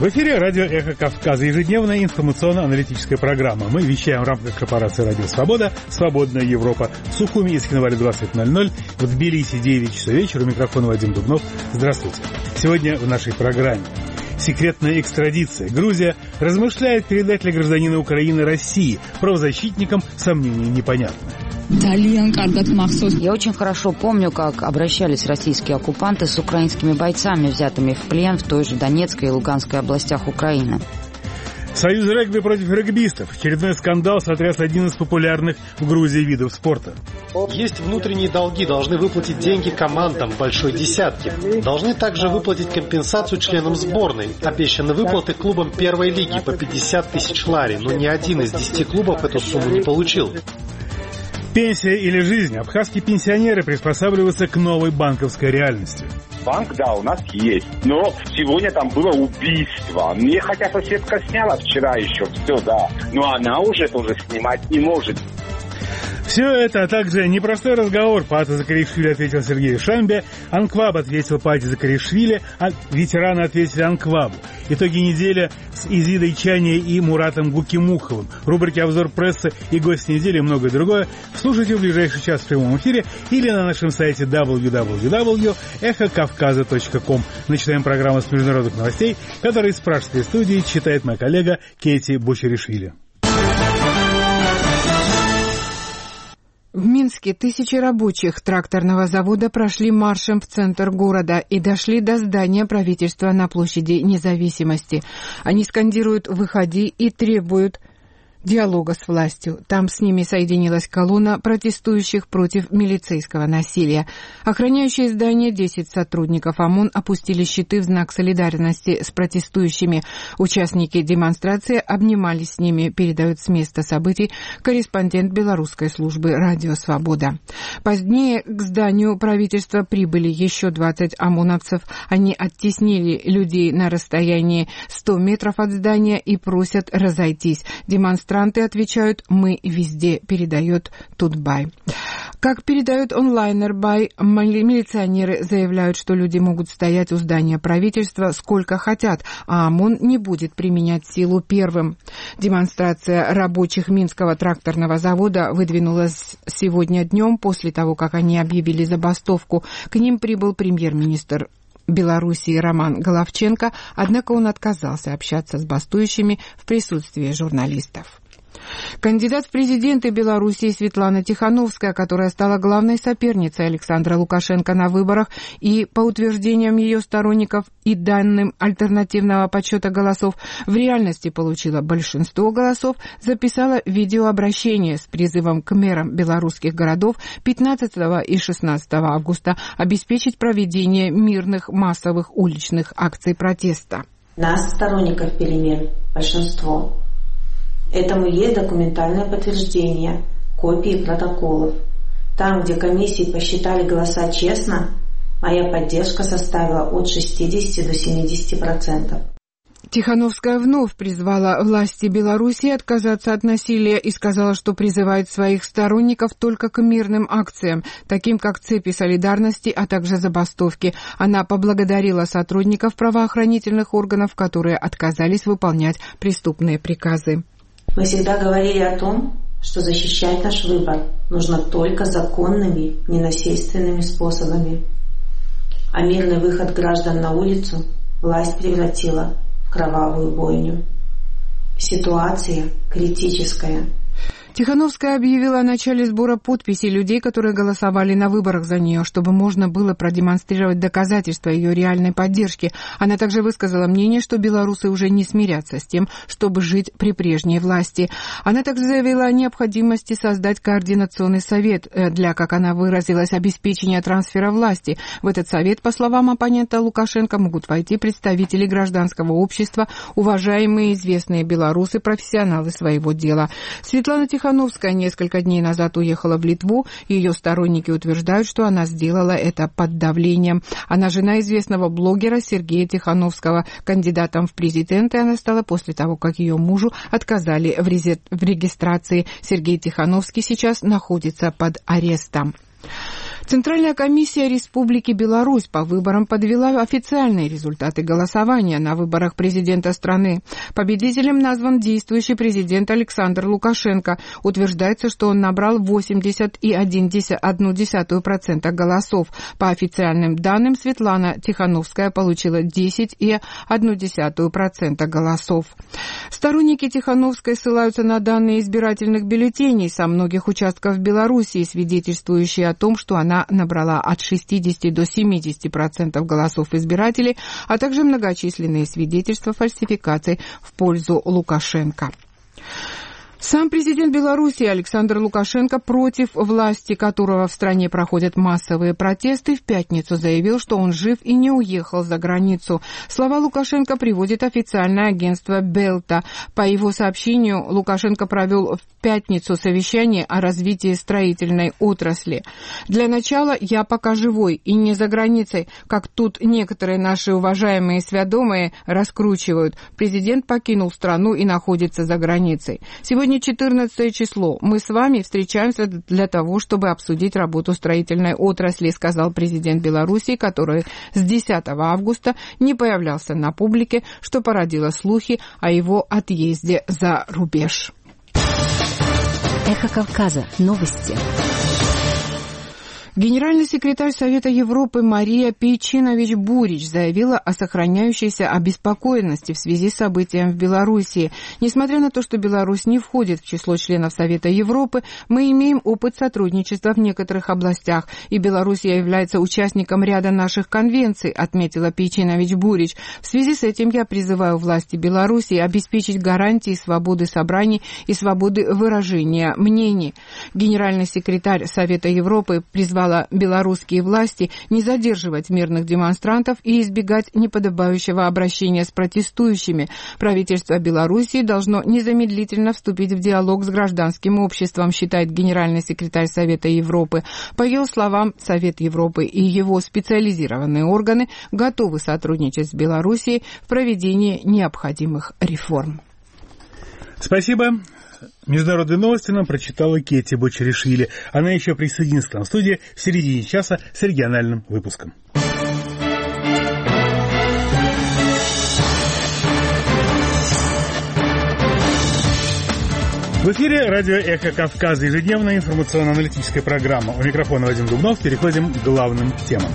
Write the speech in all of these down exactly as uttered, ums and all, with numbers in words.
В эфире радио «Эхо Кавказа», ежедневная информационно-аналитическая программа. Мы вещаем в рамках корпорации «Радио Свобода», «Свободная Европа». В Сухуми и Схинвале двадцать ноль ноль, в Тбилиси девять часов вечера. У микрофона Вадим Дубнов. Здравствуйте. Сегодня в нашей программе секретная экстрадиция. Грузия размышляет передать ли гражданина Украины России. Правозащитникам сомнений непонятно. Я очень хорошо помню, как обращались российские оккупанты с украинскими бойцами, взятыми в плен в той же Донецкой и Луганской областях Украины. Союз регби против регбистов. Очередной скандал сотряс один из популярных в Грузии видов спорта. Есть внутренние долги, должны выплатить деньги командам большой десятки. Должны также выплатить компенсацию членам сборной. Обещаны выплаты клубам первой лиги по пятьдесят тысяч лари, но ни один из десяти клубов эту сумму не получил. Пенсия или жизнь? Абхазские пенсионеры приспосабливаются к новой банковской реальности. Банк, да, у нас есть. Но сегодня там было убийство. Мне хотя соседка сняла вчера еще все, да. Но она уже тоже снимать не может. Все это, а также непростой разговор. По Ате Закаришвили ответил Сергей Шамбе, Анкваб ответил по Ате Закаришвили, а ветераны ответили Анквабу. Итоги недели с Изидой Чани и Муратом Гукимуховым. Рубрики «Обзор прессы» и «Гость недели» и многое другое слушайте в ближайший час в прямом эфире или на нашем сайте дабл ю дабл ю дабл ю точка эхо кавказа точка ком. Начинаем программу с международных новостей, которые из пражской студии читает моя коллега Кейти Бочеришвили. В Минске тысячи рабочих тракторного завода прошли маршем в центр города и дошли до здания правительства на площади Независимости. Они скандируют «Выходи» и требуют диалога с властью. Там с ними соединилась колонна протестующих против милицейского насилия. Охраняющие здание десять сотрудников ОМОН опустили щиты в знак солидарности с протестующими. Участники демонстрации обнимались с ними, передает с места событий корреспондент белорусской службы «Радио Свобода». Позднее к зданию правительства прибыли еще двадцать ОМОНовцев. Они оттеснили людей на расстоянии сто метров от здания и просят разойтись. Демонстрации Демонстранты отвечают «Мы везде», передает Тутбай. Как передает онлайнер Бай, милиционеры заявляют, что люди могут стоять у здания правительства сколько хотят, а ОМОН не будет применять силу первым. Демонстрация рабочих Минского тракторного завода выдвинулась сегодня днем после того, как они объявили забастовку. К ним прибыл премьер-министр Белоруссии Роман Головченко, однако он отказался общаться с бастующими в присутствии журналистов. Кандидат в президенты Белоруссии Светлана Тихановская, которая стала главной соперницей Александра Лукашенко на выборах и, по утверждениям ее сторонников и данным альтернативного подсчета голосов, в реальности получила большинство голосов, записала видеообращение с призывом к мэрам белорусских городов пятнадцатого и шестнадцатого августа обеспечить проведение мирных массовых уличных акций протеста. Нас, сторонников перемен, большинство. Этому есть документальное подтверждение, копии протоколов. Там, где комиссии посчитали голоса честно, моя поддержка составила от шестидесяти до семидесяти процентов. Тихановская вновь призвала власти Беларуси отказаться от насилия и сказала, что призывает своих сторонников только к мирным акциям, таким как цепи солидарности, а также забастовки. Она поблагодарила сотрудников правоохранительных органов, которые отказались выполнять преступные приказы. Мы всегда говорили о том, что защищать наш выбор нужно только законными, ненасильственными способами. А мирный выход граждан на улицу власть превратила в кровавую бойню. Ситуация критическая. Тихановская объявила о начале сбора подписей людей, которые голосовали на выборах за нее, чтобы можно было продемонстрировать доказательства ее реальной поддержки. Она также высказала мнение, что белорусы уже не смирятся с тем, чтобы жить при прежней власти. Она также заявила о необходимости создать координационный совет для, как она выразилась, обеспечения трансфера власти. В этот совет, по словам оппонента Лукашенко, могут войти представители гражданского общества, уважаемые известные белорусы, профессионалы своего дела. Светлана Тихановская несколько дней назад уехала в Литву. Ее сторонники утверждают, что она сделала это под давлением. Она жена известного блогера Сергея Тихановского. Кандидатом в президенты она стала после того, как ее мужу отказали в регистрации. Сергей Тихановский сейчас находится под арестом. Центральная комиссия Республики Беларусь по выборам подвела официальные результаты голосования на выборах президента страны. Победителем назван действующий президент Александр Лукашенко. Утверждается, что он набрал восемьдесят целых одна десятая процента голосов. По официальным данным, Светлана Тихановская получила десять целых одна десятая процента голосов. Сторонники Тихановской ссылаются на данные избирательных бюллетеней со многих участков Белоруссии, свидетельствующие о том, что она набрала от шестидесяти до семидесяти процентов голосов избирателей, а также многочисленные свидетельства фальсификаций в пользу Лукашенко. Сам президент Беларуси Александр Лукашенко, против власти которого в стране проходят массовые протесты, в пятницу заявил, что он жив и не уехал за границу. Слова Лукашенко приводит официальное агентство Белта. По его сообщению, Лукашенко провел в пятницу совещание о развитии строительной отрасли. «Для начала я пока живой и не за границей, как тут некоторые наши уважаемые сведомые раскручивают. Президент покинул страну и находится за границей. Сегодня четырнадцатое число. Мы с вами встречаемся для того, чтобы обсудить работу строительной отрасли», сказал президент Беларуси, который с десятого августа не появлялся на публике, что породило слухи о его отъезде за рубеж. Эхо Кавказа. Новости. Генеральный секретарь Совета Европы Мария Пейчинович-Бурич заявила о сохраняющейся обеспокоенности в связи с событием в Белоруссии. Несмотря на то, что Беларусь не входит в число членов Совета Европы, мы имеем опыт сотрудничества в некоторых областях, и Белоруссия является участником ряда наших конвенций, отметила Пейчинович-Бурич. В связи с этим я призываю власти Белоруссии обеспечить гарантии свободы собраний и свободы выражения мнений. Генеральный секретарь Совета Европы призвал белорусские власти не задерживать мирных демонстрантов и избегать неподобающего обращения с протестующими. Правительство Белоруссии должно незамедлительно вступить в диалог с гражданским обществом, считает генеральный секретарь Совета Европы. По ее словам, Совет Европы и его специализированные органы готовы сотрудничать с Белоруссией в проведении необходимых реформ. Спасибо. Международные новости нам прочитала Кетти Бочаришвили. Она еще присоединится к нам в студии в середине часа с региональным выпуском. В эфире радио «Эхо Кавказа», ежедневная информационно-аналитическая программа. У микрофона Вадим Дубнов. Переходим к главным темам.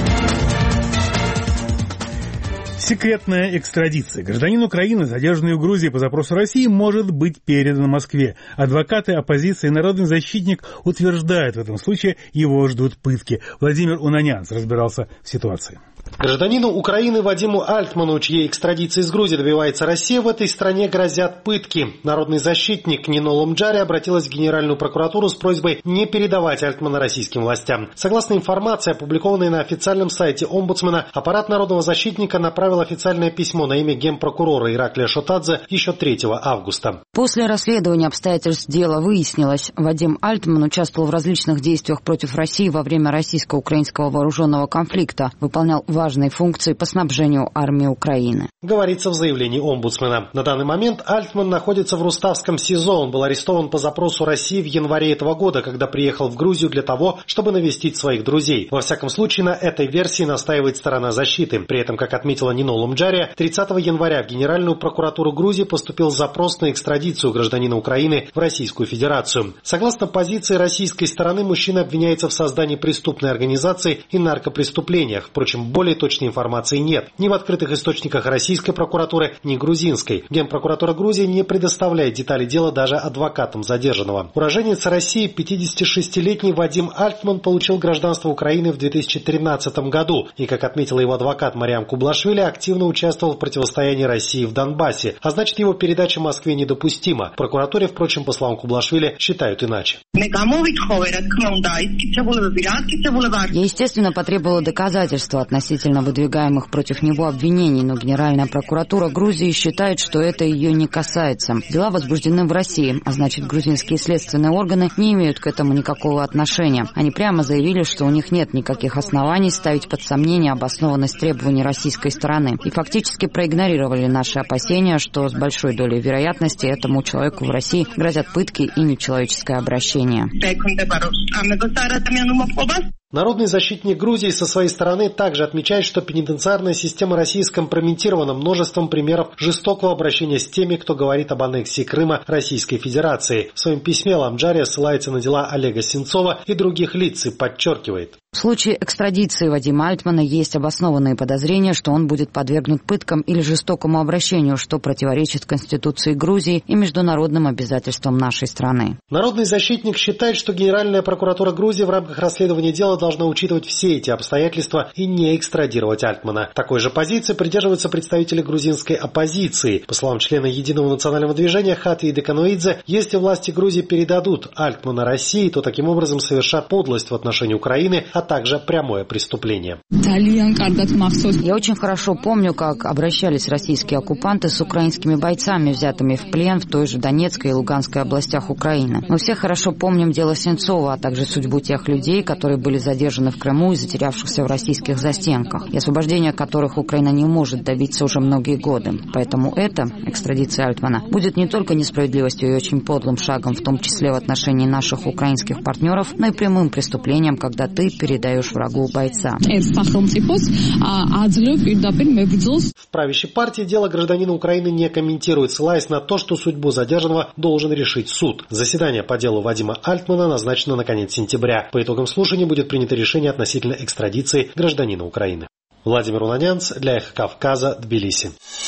Секретная экстрадиция. Гражданин Украины, задержанный в Грузии по запросу России, может быть передан Москве. Адвокаты оппозиции и народный защитник утверждают, в этом случае его ждут пытки. Владимир Унанянц разбирался в ситуации. Гражданину Украины Вадиму Альтману, чьей экстрадиции из Грузии добивается Россия, в этой стране грозят пытки. Народный защитник Нино Ломджари обратилась в Генеральную прокуратуру с просьбой не передавать Альтмана российским властям. Согласно информации, опубликованной на официальном сайте омбудсмена, аппарат народного защитника направил официальное письмо на имя генпрокурора Ираклия Шотадзе еще третьего августа. После расследования обстоятельств дела выяснилось, Вадим Альтман участвовал в различных действиях против России во время российско-украинского вооруженного конфликта, выполнял важные функции по снабжению армии Украины. Говорится в заявлении омбудсмена. На данный момент Альтман находится в Руставском СИЗО. Он был арестован по запросу России в январе этого года, когда приехал в Грузию для того, чтобы навестить своих друзей. Во всяком случае, на этой версии настаивает сторона защиты. При этом, как отметила Нино Ломджари, тридцатого января в Генеральную прокуратуру Грузии поступил запрос на экстрадицию гражданина Украины в Российскую Федерацию. Согласно позиции российской стороны, мужчина обвиняется в создании преступной организации и наркопреступлениях. Впрочем, более точной информации нет. Ни в открытых источниках российской прокуратуры, ни грузинской. Генпрокуратура Грузии не предоставляет детали дела даже адвокатам задержанного. Уроженец России, пятидесятишестилетний Вадим Альтман, получил гражданство Украины в две тысячи тринадцатом году. И, как отметила его адвокат Мариам Кублашвили, активно участвовал в противостоянии России в Донбассе. А значит, его передача Москве недопустима. В прокуратуре, впрочем, по словам Кублашвили, считают иначе. Я, естественно, потребовала доказательства относительно выдвигаемых против него обвинений, но Генеральная прокуратура Грузии считает, что это ее не касается. Дела возбуждены в России, а значит, грузинские следственные органы не имеют к этому никакого отношения. Они прямо заявили, что у них нет никаких оснований ставить под сомнение обоснованность требований российской стороны и фактически проигнорировали наши опасения, что с большой долей вероятности этому человеку в России грозят пытки и нечеловеческое обращение. Народный защитник Грузии со своей стороны также отмечает, что пенитенциарная система России скомпрометирована множеством примеров жестокого обращения с теми, кто говорит об аннексии Крыма Российской Федерации. В своем письме Ламджария ссылается на дела Олега Сенцова и других лиц и подчеркивает: в случае экстрадиции Вадима Альтмана есть обоснованные подозрения, что он будет подвергнут пыткам или жестокому обращению, что противоречит Конституции Грузии и международным обязательствам нашей страны. Народный защитник считает, что Генеральная прокуратура Грузии в рамках расследования дела должна учитывать все эти обстоятельства и не экстрадировать Альтмана. Такой же позиции придерживаются представители грузинской оппозиции. По словам члена Единого национального движения Хатви Декануидзе, если власти Грузии передадут Альтмана России, то таким образом совершат подлость в отношении Украины, а также прямое преступление. Я очень хорошо помню, как обращались российские оккупанты с украинскими бойцами, взятыми в плен в той же Донецкой и Луганской областях Украины. Мы все хорошо помним дело Сенцова, а также судьбу тех людей, которые были задержаны в Крыму и затерявшихся в российских застенках, и освобождения которых Украина не может добиться уже многие годы. Поэтому это, экстрадиция Альтмана, будет не только несправедливостью и очень подлым шагом, в том числе в отношении наших украинских партнеров, но и прямым преступлением, когда ты передаешь врагу бойца. В правящей партии дело гражданина Украины не комментирует, ссылаясь на то, что судьбу задержанного должен решить суд. Заседание по делу Вадима Альтмана назначено на конец сентября. По итогам слушания будет принято решение относительно экстрадиции гражданина Украины. Владимир Унанянц для Эхо Кавказа, Тбилиси.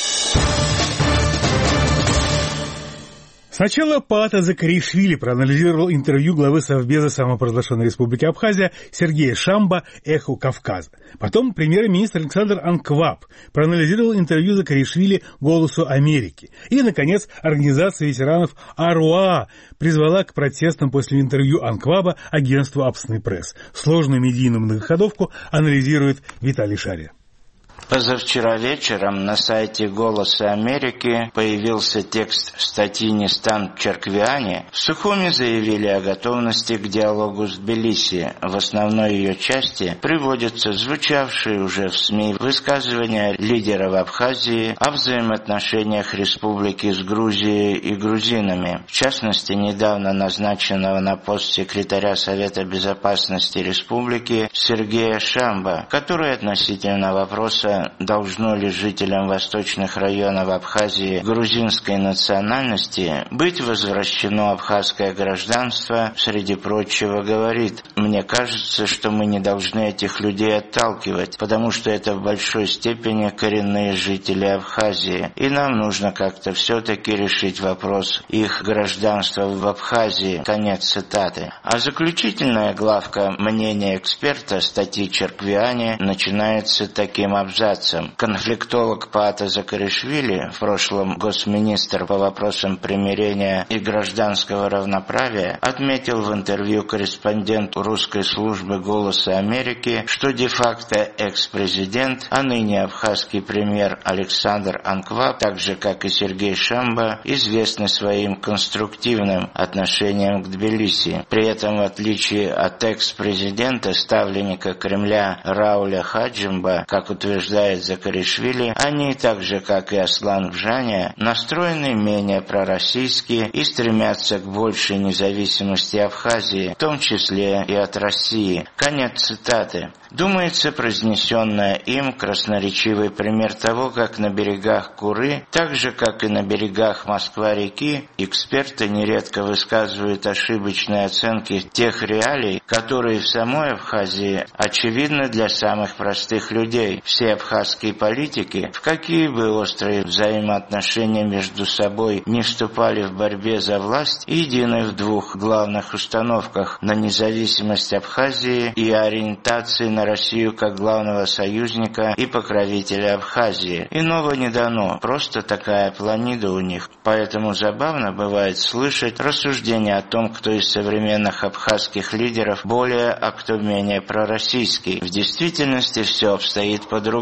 Сначала Паата Закаришвили проанализировал интервью главы Совбеза самопровозглашенной Республики Абхазия Сергея Шамба «Эху Кавказа». Потом премьер-министр Александр Анкваб проанализировал интервью Закаришвили «Голосу Америки». И, наконец, организация ветеранов АРУА призвала к протестам после интервью Анкваба агентству «Абсный пресс». Сложную медийную многоходовку анализирует Виталий Шария. Позавчера вечером на сайте «Голоса Америки» появился текст статьи Нистан Черквиани. В Сухуми заявили о готовности к диалогу с Тбилиси. В основной ее части приводятся звучавшие уже в СМИ высказывания лидеров Абхазии о взаимоотношениях республики с Грузией и грузинами. В частности, недавно назначенного на пост секретаря Совета безопасности республики Сергея Шамба, который относительно вопроса, должно ли жителям восточных районов Абхазии грузинской национальности быть возвращено абхазское гражданство, среди прочего говорит: «Мне кажется, что мы не должны этих людей отталкивать, потому что это в большой степени коренные жители Абхазии, и нам нужно как-то все-таки решить вопрос их гражданства в Абхазии». Конец цитаты. А заключительная главка мнения эксперта статьи Черквиани начинается таким абзацем. Конфликтолог Паата Закаришвили, в прошлом госминистр по вопросам примирения и гражданского равноправия, отметил в интервью корреспонденту русской службы «Голоса Америки», что де-факто экс-президент, а ныне абхазский премьер Александр Анкваб, так же как и Сергей Шамба, известны своим конструктивным отношением к Тбилиси. При этом, в отличие от экс-президента, ставленника Кремля Рауля Хаджимба, как утверждает Закаришвили, они, так же как и Аслан Бжаня, настроены менее пророссийски и стремятся к большей независимости Абхазии, в том числе и от России. Конец цитаты. Думается, произнесенная им красноречивый пример того, как на берегах Куры, так же как и на берегах Москва-реки, эксперты нередко высказывают ошибочные оценки тех реалий, которые в самой Абхазии очевидны для самых простых людей. Все абхазские политики, в какие бы острые взаимоотношения между собой не вступали в борьбе за власть, едины в двух главных установках: на независимость Абхазии и ориентации на Россию как главного союзника и покровителя Абхазии. Иного не дано, просто такая планида у них. Поэтому забавно бывает слышать рассуждения о том, кто из современных абхазских лидеров более, а кто менее пророссийский. В действительности все обстоит по-другому.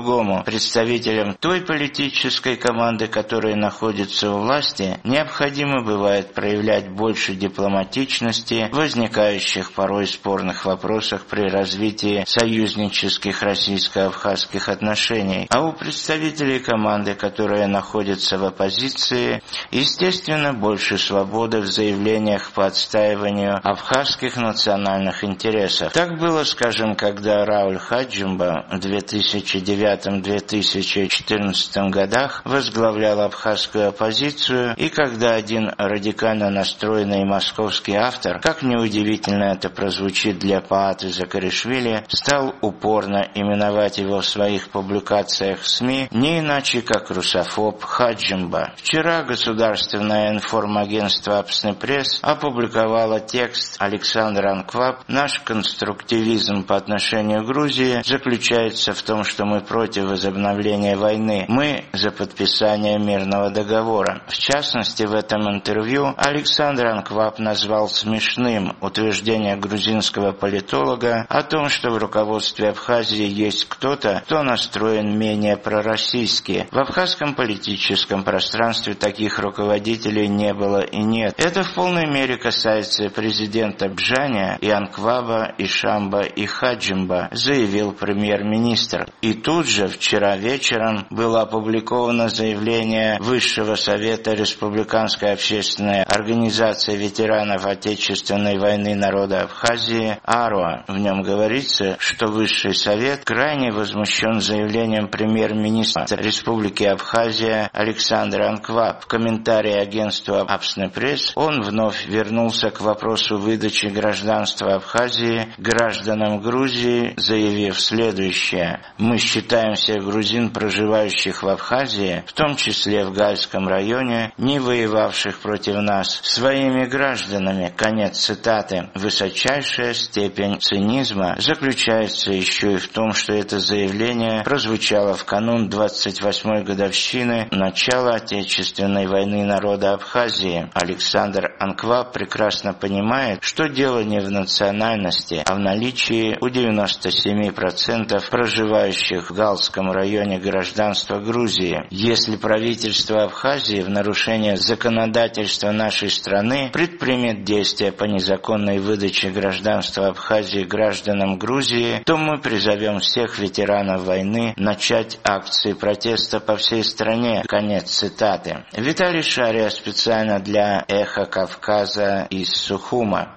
другому. Представителям той политической команды, которая находится у власти, необходимо бывает проявлять больше дипломатичности в возникающих порой спорных вопросах при развитии союзнических российско-абхазских отношений. А у представителей команды, которая находится в оппозиции, естественно, больше свободы в заявлениях по отстаиванию абхазских национальных интересов. Так было, скажем, когда Рауль Хаджимба в две тысячи девятом — две тысячи четырнадцатом годах возглавлял абхазскую оппозицию, и когда один радикально настроенный московский автор, как неудивительно это прозвучит для Пааты Закаришвили, стал упорно именовать его в своих публикациях в СМИ не иначе, как русофоб Хаджимба. Вчера государственное информагентство «Апсный пресс» опубликовало текст Александра Анкваб «Наш конструктивизм по отношению к Грузии заключается в том, что мы против возобновления войны. Мы за подписание мирного договора». В частности, в этом интервью Александр Анкваб назвал смешным утверждение грузинского политолога о том, что в руководстве Абхазии есть кто-то, кто настроен менее пророссийски. В абхазском политическом пространстве таких руководителей не было и нет. Это в полной мере касается президента Бжаня, и Анкваба, и Шамба, и Хаджимба, заявил премьер-министр. И тут же вчера вечером было опубликовано заявление Высшего совета Республиканской общественной организации ветеранов Отечественной войны народа Абхазии АРОА. В нем говорится, что Высший совет крайне возмущен заявлением премьер-министра Республики Абхазия Александра Анкваб. В комментарии агентства «Апсный пресс» он вновь вернулся к вопросу выдачи гражданства Абхазии гражданам Грузии, заявив следующее: «Мы считаем всех грузин, проживающих в Абхазии, в том числе в Гальском районе, не воевавших против нас, своими гражданами». Конец цитаты. Высочайшая степень цинизма заключается еще и в том, что это заявление прозвучало в канун двадцать восьмой годовщины начала Отечественной войны народа Абхазии. Александр Анкваб прекрасно понимает, что дело не в национальности, а в наличии у девяноста семи процентов проживающих в Галском районе гражданства Грузии. Если правительство Абхазии в нарушение законодательства нашей страны предпримет действия по незаконной выдаче гражданства Абхазии гражданам Грузии, то мы призовем всех ветеранов войны начать акции протеста по всей стране. Конец цитаты. Виталий Шария специально для «Эхо Кавказа» из Сухума.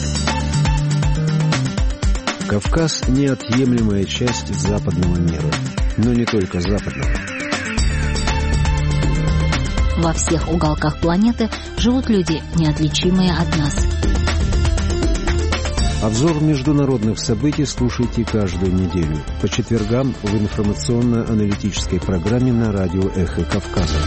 Кавказ – неотъемлемая часть западного мира, но не только западного. Во всех уголках планеты живут люди, неотличимые от нас. Обзор международных событий слушайте каждую неделю по четвергам в информационно-аналитической программе на радио «Эхо Кавказа».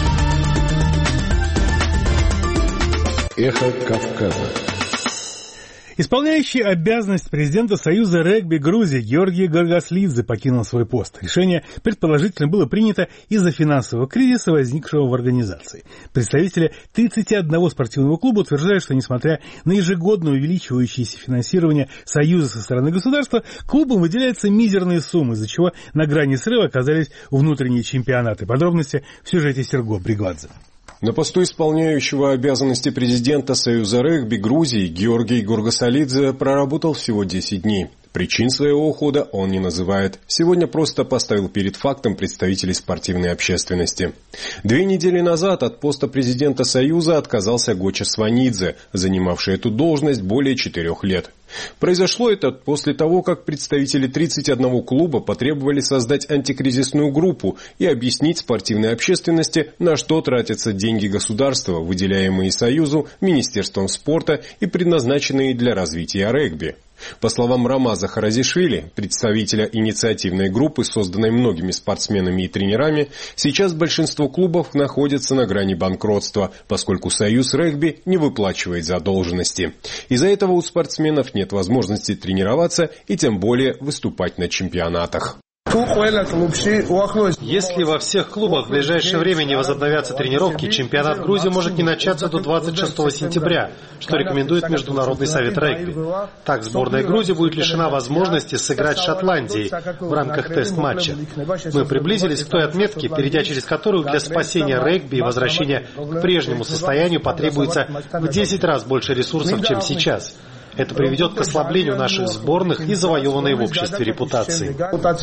«Эхо Кавказа». Исполняющий обязанность президента Союза регби Грузии Георгий Горгаслидзе покинул свой пост. Решение, предположительно, было принято из-за финансового кризиса, возникшего в организации. Представители тридцати одного спортивного клуба утверждают, что, несмотря на ежегодно увеличивающееся финансирование Союза со стороны государства, клубам выделяются мизерные суммы, из-за чего на грани срыва оказались внутренние чемпионаты. Подробности в сюжете Серго Бригвадзе. На посту исполняющего обязанности президента Союза регби Грузии Георгий Горгасалидзе проработал всего десять дней. Причин своего ухода он не называет. Сегодня просто поставил перед фактом представителей спортивной общественности. Две недели назад от поста президента Союза отказался Гоча Сванидзе, занимавший эту должность более четырех лет. Произошло это после того, как представители тридцати одного клуба потребовали создать антикризисную группу и объяснить спортивной общественности, на что тратятся деньги государства, выделяемые Союзу, Министерством спорта и предназначенные для развития регби. По словам Рамаза Харазишвили, представителя инициативной группы, созданной многими спортсменами и тренерами, сейчас большинство клубов находятся на грани банкротства, поскольку Союз регби не выплачивает задолженности. Из-за этого у спортсменов нет возможности тренироваться и тем более выступать на чемпионатах. Если во всех клубах в ближайшее время не возобновятся тренировки, чемпионат Грузии может не начаться до двадцать шестого сентября, что рекомендует Международный совет регби. Так, сборная Грузии будет лишена возможности сыграть с Шотландией в рамках тест-матча. Мы приблизились к той отметке, перейдя через которую для спасения регби и возвращения к прежнему состоянию потребуется в десять раз больше ресурсов, чем сейчас. Это приведет к ослаблению наших сборных и завоеванной в обществе репутации.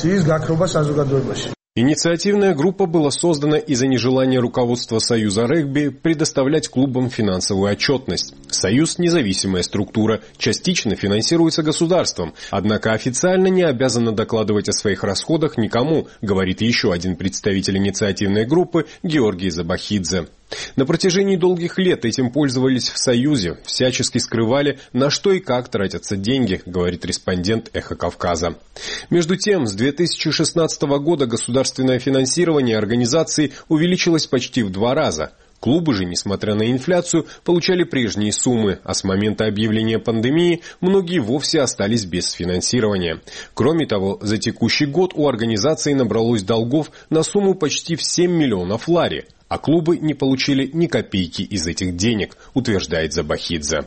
Инициативная группа была создана из-за нежелания руководства Союза регби предоставлять клубам финансовую отчетность. Союз – независимая структура, частично финансируется государством, однако официально не обязана докладывать о своих расходах никому, говорит еще один представитель инициативной группы Георгий Забахидзе. На протяжении долгих лет этим пользовались в Союзе, всячески скрывали, на что и как тратятся деньги, говорит респондент «Эхо Кавказа». Между тем, с две тысячи шестнадцатого года государственное финансирование организации увеличилось почти в два раза. Клубы же, несмотря на инфляцию, получали прежние суммы, а с момента объявления пандемии многие вовсе остались без финансирования. Кроме того, за текущий год у организации набралось долгов на сумму почти в семь миллионов лари. А клубы не получили ни копейки из этих денег, утверждает Забахидзе.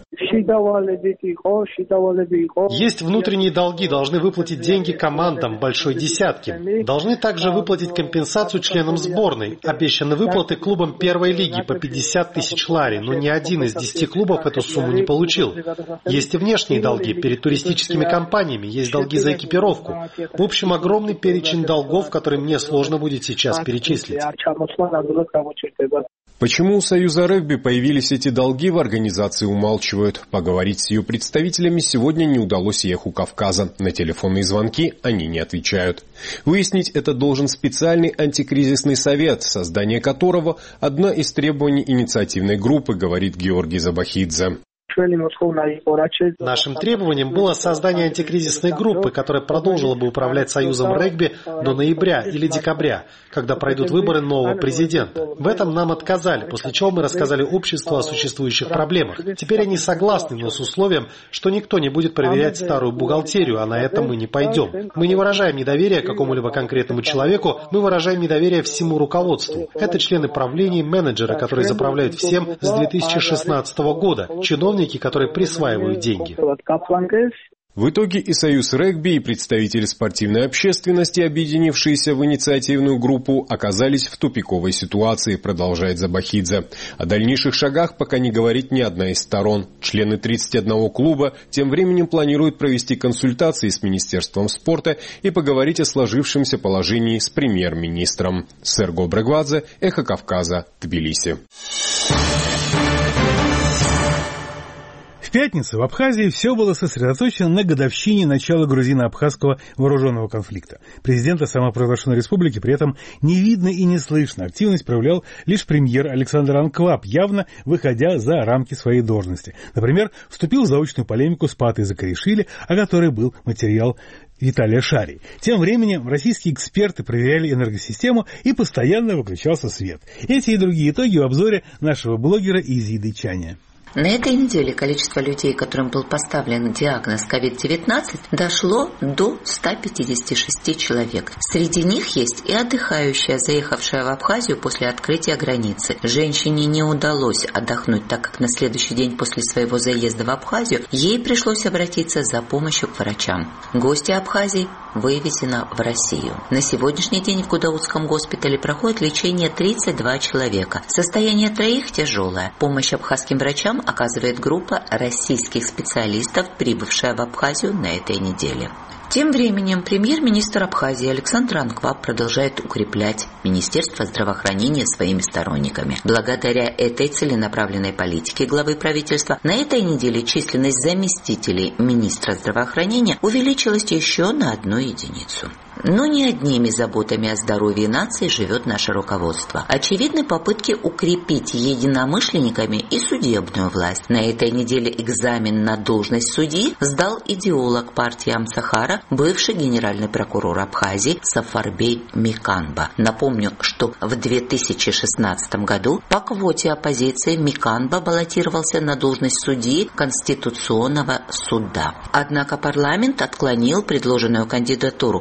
Есть внутренние долги, должны выплатить деньги командам большой десятки. Должны также выплатить компенсацию членам сборной. Обещаны выплаты клубам первой лиги по пятьдесят тысяч лари, но ни один из десяти клубов эту сумму не получил. Есть и внешние долги перед туристическими компаниями, есть долги за экипировку. В общем, огромный перечень долгов, который мне сложно будет сейчас перечислить. Почему у Союза регби появились эти долги, в организации умалчивают. Поговорить с ее представителями сегодня не удалось Эху Кавказа. На телефонные звонки они не отвечают. Выяснить это должен специальный антикризисный совет, создание которого – одно из требований инициативной группы, говорит Георгий Забахидзе. Нашим требованием было создание антикризисной группы, которая продолжила бы управлять Союзом регби до ноября или декабря, когда пройдут выборы нового президента. В этом нам отказали, после чего мы рассказали обществу о существующих проблемах. Теперь они согласны, но с условием, что никто не будет проверять старую бухгалтерию, а на это мы не пойдем. Мы не выражаем недоверия какому-либо конкретному человеку, мы выражаем недоверие всему руководству. Это члены правления и менеджеры, которые заправляют всем с две тысячи шестнадцатого года, чиновники, которые присваивают деньги. В итоге и Союз регби, и представители спортивной общественности, объединившиеся в инициативную группу, оказались в тупиковой ситуации, продолжает Забахидзе. О дальнейших шагах пока не говорит ни одна из сторон. Члены тридцати одного клуба тем временем планируют провести консультации с Министерством спорта и поговорить о сложившемся положении с премьер-министром. Серго Брегвадзе, Эхо Кавказа, Тбилиси. В пятницу в Абхазии все было сосредоточено на годовщине начала грузино-абхазского вооруженного конфликта. Президента самопровозглашенной республики при этом не видно и не слышно. Активность проявлял лишь премьер Александр Анкваб, явно выходя за рамки своей должности. Например, вступил в заочную полемику с Патой Закаришвили, о которой был материал Виталия Шарий. Тем временем российские эксперты проверяли энергосистему и постоянно выключался свет. Эти и другие итоги в обзоре нашего блогера Изиды Чаня. На этой неделе количество людей, которым был поставлен диагноз ковид девятнадцать, дошло до ста пятидесяти шести человек. Среди них есть и отдыхающая, заехавшая в Абхазию после открытия границы. Женщине не удалось отдохнуть, так как на следующий день после своего заезда в Абхазию ей пришлось обратиться за помощью к врачам. Гостья Абхазии вывезена в Россию. На сегодняшний день в Гудаутском госпитале проходит лечение тридцать два человека. Состояние троих тяжелое. Помощь абхазским врачам оказывает группа российских специалистов, прибывшая в Абхазию на этой неделе. Тем временем премьер-министр Абхазии Александр Анкваб продолжает укреплять Министерство здравоохранения своими сторонниками. Благодаря этой целенаправленной политике главы правительства на этой неделе численность заместителей министра здравоохранения увеличилась еще на одну единицу. Но не одними заботами о здоровье нации живет наше руководство. Очевидны попытки укрепить единомышленниками и судебную власть. На этой неделе экзамен на должность судьи сдал идеолог партии Амсахара, бывший генеральный прокурор Абхазии Сафарбей Миканба. Напомню, что в две тысячи шестнадцатом году по квоте оппозиции Миканба баллотировался на должность судьи Конституционного суда. Однако парламент отклонил предложенную кандидатуру по причине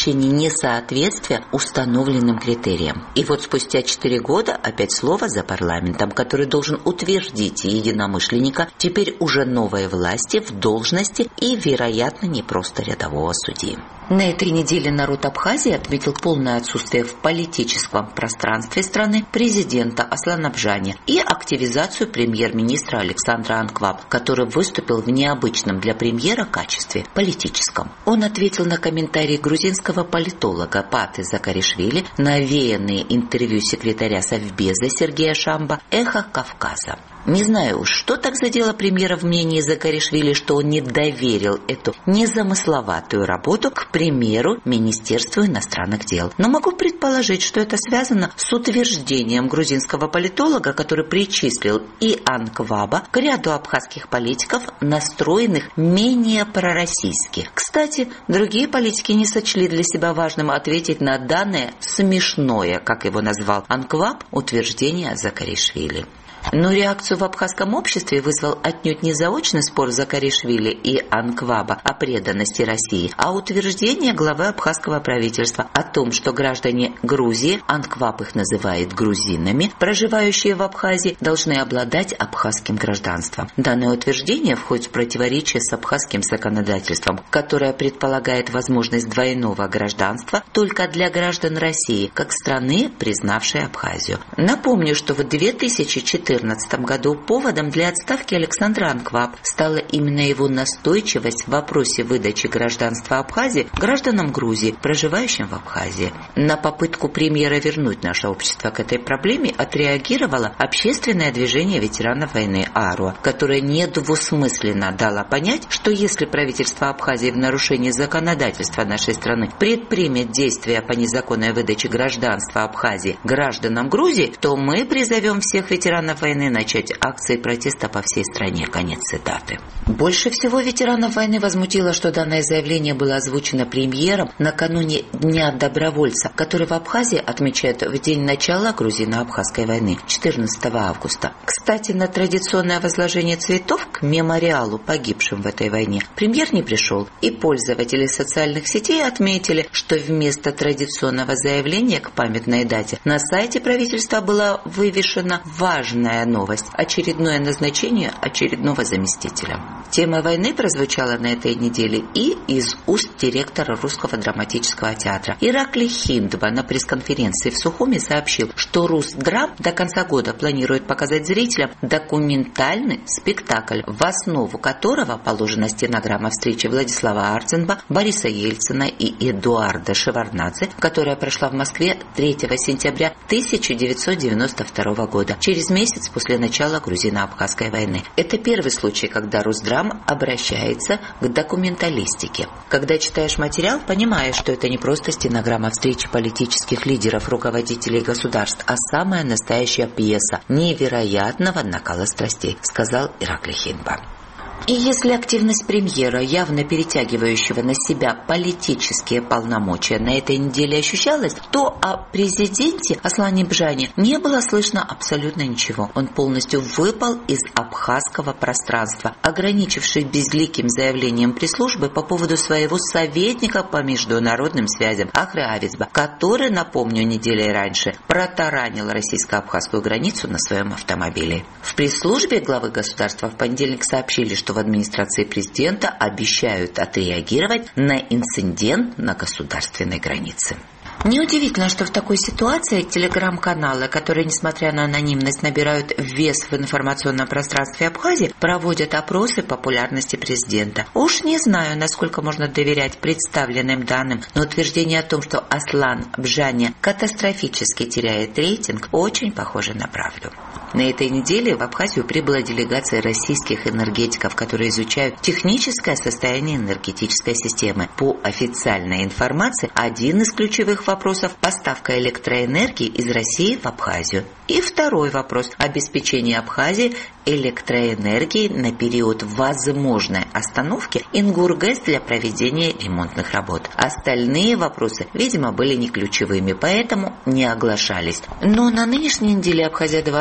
причине несоответствия установленным критериям. И вот спустя четыре года опять слово за парламентом, который должен утвердить единомышленника, теперь уже новой власти в должности и, вероятно, не просто рядового судьи. На этой неделе народ Абхазии отметил полное отсутствие в политическом пространстве страны президента Аслана Бжани и активизацию премьер-министра Александра Анкваб, который выступил в необычном для премьера качестве – политическом. Он ответил на комментарии грузинского политолога Паты Закаришвили, навеянные интервью секретаря Совбеза Сергея Шамба «Эхо Кавказа». Не знаю уж, что так задело премьера в мнении Закаришвили, что он не доверил эту незамысловатую работу, к примеру, Министерству иностранных дел. Но могу предположить, что это связано с утверждением грузинского политолога, который причислил и Анкваба к ряду абхазских политиков, настроенных менее пророссийски. Кстати, другие политики не сочли для себя важным ответить на данное смешное, как его назвал Анкваб, утверждение Закаришвили. Но реакцию в абхазском обществе вызвал отнюдь не заочный спор Закаришвили и Анкваба о преданности России, а утверждение главы абхазского правительства о том, что граждане Грузии, Анкваб их называет грузинами, проживающие в Абхазии, должны обладать абхазским гражданством. Данное утверждение входит в противоречие с абхазским законодательством, которое предполагает возможность двойного гражданства только для граждан России, как страны, признавшей Абхазию. Напомню, что в две тысячи четырнадцатом В две тысячи четырнадцатом году поводом для отставки Александра Анкваб стала именно его настойчивость в вопросе выдачи гражданства Абхазии гражданам Грузии, проживающим в Абхазии. На попытку премьера вернуть наше общество к этой проблеме отреагировало общественное движение ветеранов войны АРУА, которое недвусмысленно дало понять, что если правительство Абхазии в нарушении законодательства нашей страны предпримет действия по незаконной выдаче гражданства Абхазии гражданам Грузии, то мы призовем всех ветеранов войны начать акции протеста по всей стране. Конец цитаты. Больше всего ветеранов войны возмутило, что данное заявление было озвучено премьером накануне Дня добровольца, который в Абхазии отмечают в день начала грузино-абхазской войны, четырнадцатого августа. Кстати, на традиционное возложение цветов к мемориалу погибшим в этой войне премьер не пришел, и пользователи социальных сетей отметили, что вместо традиционного заявления к памятной дате на сайте правительства была вывешена важная новость – очередное назначение очередного заместителя. Тема войны прозвучала на этой неделе и из уст директора Русского драматического театра. Ираклий Хиндба на пресс-конференции в Сухуми сообщил, что Русдрам до конца года планирует показать зрителям документальный спектакль, в основу которого положена стенограмма встречи Владислава Арценба, Бориса Ельцина и Эдуарда Шеварднадзе, которая прошла в Москве третьего сентября тысяча девятьсот девяносто второго года, через месяц после начала грузино-абхазской войны. Это первый случай, когда Русдрам обращается к документалистике. Когда читаешь материал, понимаешь, что это не просто стенограмма встречи политических лидеров, руководителей государств, а самая настоящая пьеса невероятного накала страстей, сказал Ираклий Хиндба. И если активность премьера, явно перетягивающего на себя политические полномочия, на этой неделе ощущалась, то о президенте Аслане Бжани не было слышно абсолютно ничего. Он полностью выпал из абхазского пространства, ограничившись безликим заявлением пресс-службы по поводу своего советника по международным связям Ахры Авицба, который, напомню, неделей раньше протаранил российско-абхазскую границу на своем автомобиле. В пресс-службе главы государства в понедельник сообщили, что в администрации президента обещают отреагировать на инцидент на государственной границе. Неудивительно, что в такой ситуации телеграм-каналы, которые, несмотря на анонимность, набирают вес в информационном пространстве Абхазии, проводят опросы популярности президента. Уж не знаю, насколько можно доверять представленным данным, но утверждение о том, что Аслан Бжани катастрофически теряет рейтинг, очень похоже на правду. На этой неделе в Абхазию прибыла делегация российских энергетиков, которые изучают техническое состояние энергетической системы. По официальной информации, один из ключевых вопросов – поставка электроэнергии из России в Абхазию. И второй вопрос – обеспечение Абхазии электроэнергией на период возможной остановки Ингургэс для проведения ремонтных работ. Остальные вопросы, видимо, были не ключевыми, поэтому не оглашались. Но на нынешней неделе Абхазия дважды стала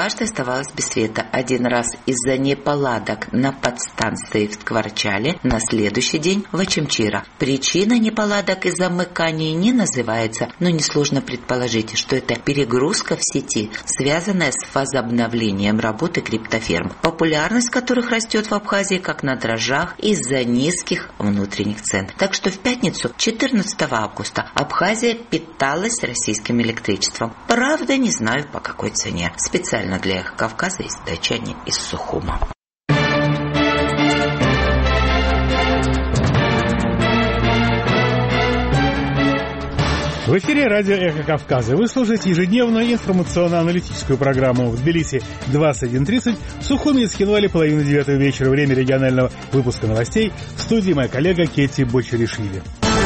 оставалась без света. Один раз из-за неполадок на подстанции в Ткварчале, на следующий день в Очамчира. Причина неполадок и замыканий не называется, но несложно предположить, что это перегрузка в сети, связанная с возобновлением работы криптоферм, популярность которых растет в Абхазии как на дрожжах из-за низких внутренних цен. Так что в пятницу, четырнадцатого августа, Абхазия питалась российским электричеством. Правда, не знаю по какой цене. Специально для Эхо Кавказа из датчане из Сухума. В эфире радио «Эхо Кавказа». Вы слушаете ежедневную информационно-аналитическую программу в Тбилиси двадцать один тридцать, в Сухуми и Схинвале половина девятого вечера, время регионального выпуска новостей. В студии моя коллега Кетти Бочаришвили.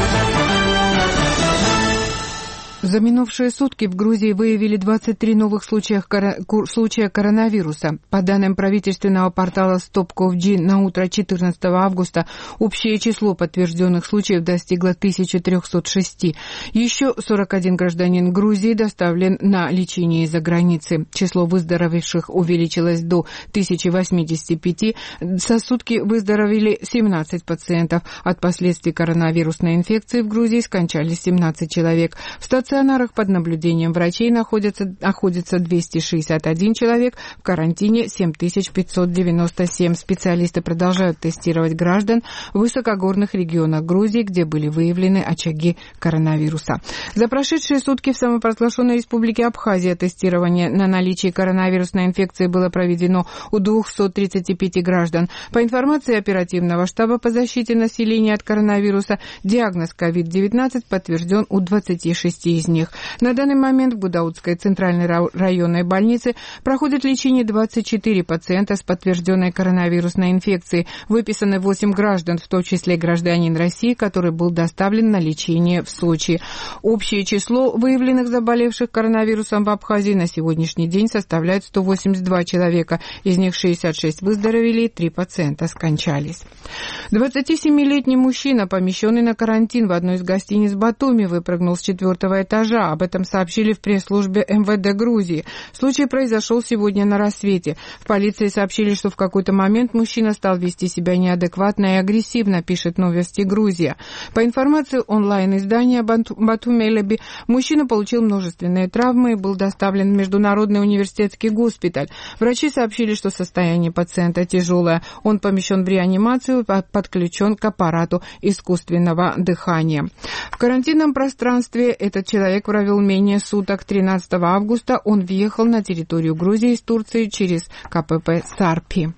За минувшие сутки в Грузии выявили двадцать три новых случая, случая коронавируса. По данным правительственного портала Stopkov на утро четырнадцатого августа общее число подтвержденных случаев достигло тысяча триста шесть. Еще сорок один гражданин Грузии доставлен на лечение из-за границы. Число выздоровевших увеличилось до тысячи восьмидесяти пяти. За сутки выздоровели семнадцать пациентов. От последствий коронавирусной инфекции в Грузии скончались семнадцать человек. В стационарах В стационарах под наблюдением врачей находится, находится двести шестьдесят один человек, в карантине семь тысяч пятьсот девяносто семь. Специалисты продолжают тестировать граждан в высокогорных регионах Грузии, где были выявлены очаги коронавируса. За прошедшие сутки в самопровозглашенной республике Абхазия тестирование на наличие коронавирусной инфекции было проведено у двухсот тридцати пяти граждан. По информации оперативного штаба по защите населения от коронавируса, диагноз ковид девятнадцать подтвержден у двадцати шести из них. На данный момент в Гудаутской центральной районной больнице проходит лечение двадцать четыре пациента с подтвержденной коронавирусной инфекцией. Выписаны восемь граждан, в том числе гражданин России, который был доставлен на лечение в Сочи. Общее число выявленных заболевших коронавирусом в Абхазии на сегодняшний день составляет сто восемьдесят два человека. Из них шестьдесят шесть выздоровели, три пациента скончались. двадцатисемилетний мужчина, помещенный на карантин в одной из гостиниц Батуми, выпрыгнул с четвертого этажа. Об этом сообщили в пресс-службе эм вэ дэ Грузии. Случай произошел сегодня на рассвете. В полиции сообщили, что в какой-то момент мужчина стал вести себя неадекватно и агрессивно, пишет «Новости Грузия». По информации онлайн-издания Батуми Элеби, мужчина получил множественные травмы и был доставлен в Международный университетский госпиталь. Врачи сообщили, что состояние пациента тяжелое. Он помещен в реанимацию, подключен к аппарату искусственного дыхания. В карантинном пространстве этот человек провел менее суток. тринадцатого августа он въехал на территорию Грузии из Турции через ка пэ пэ Сарпи.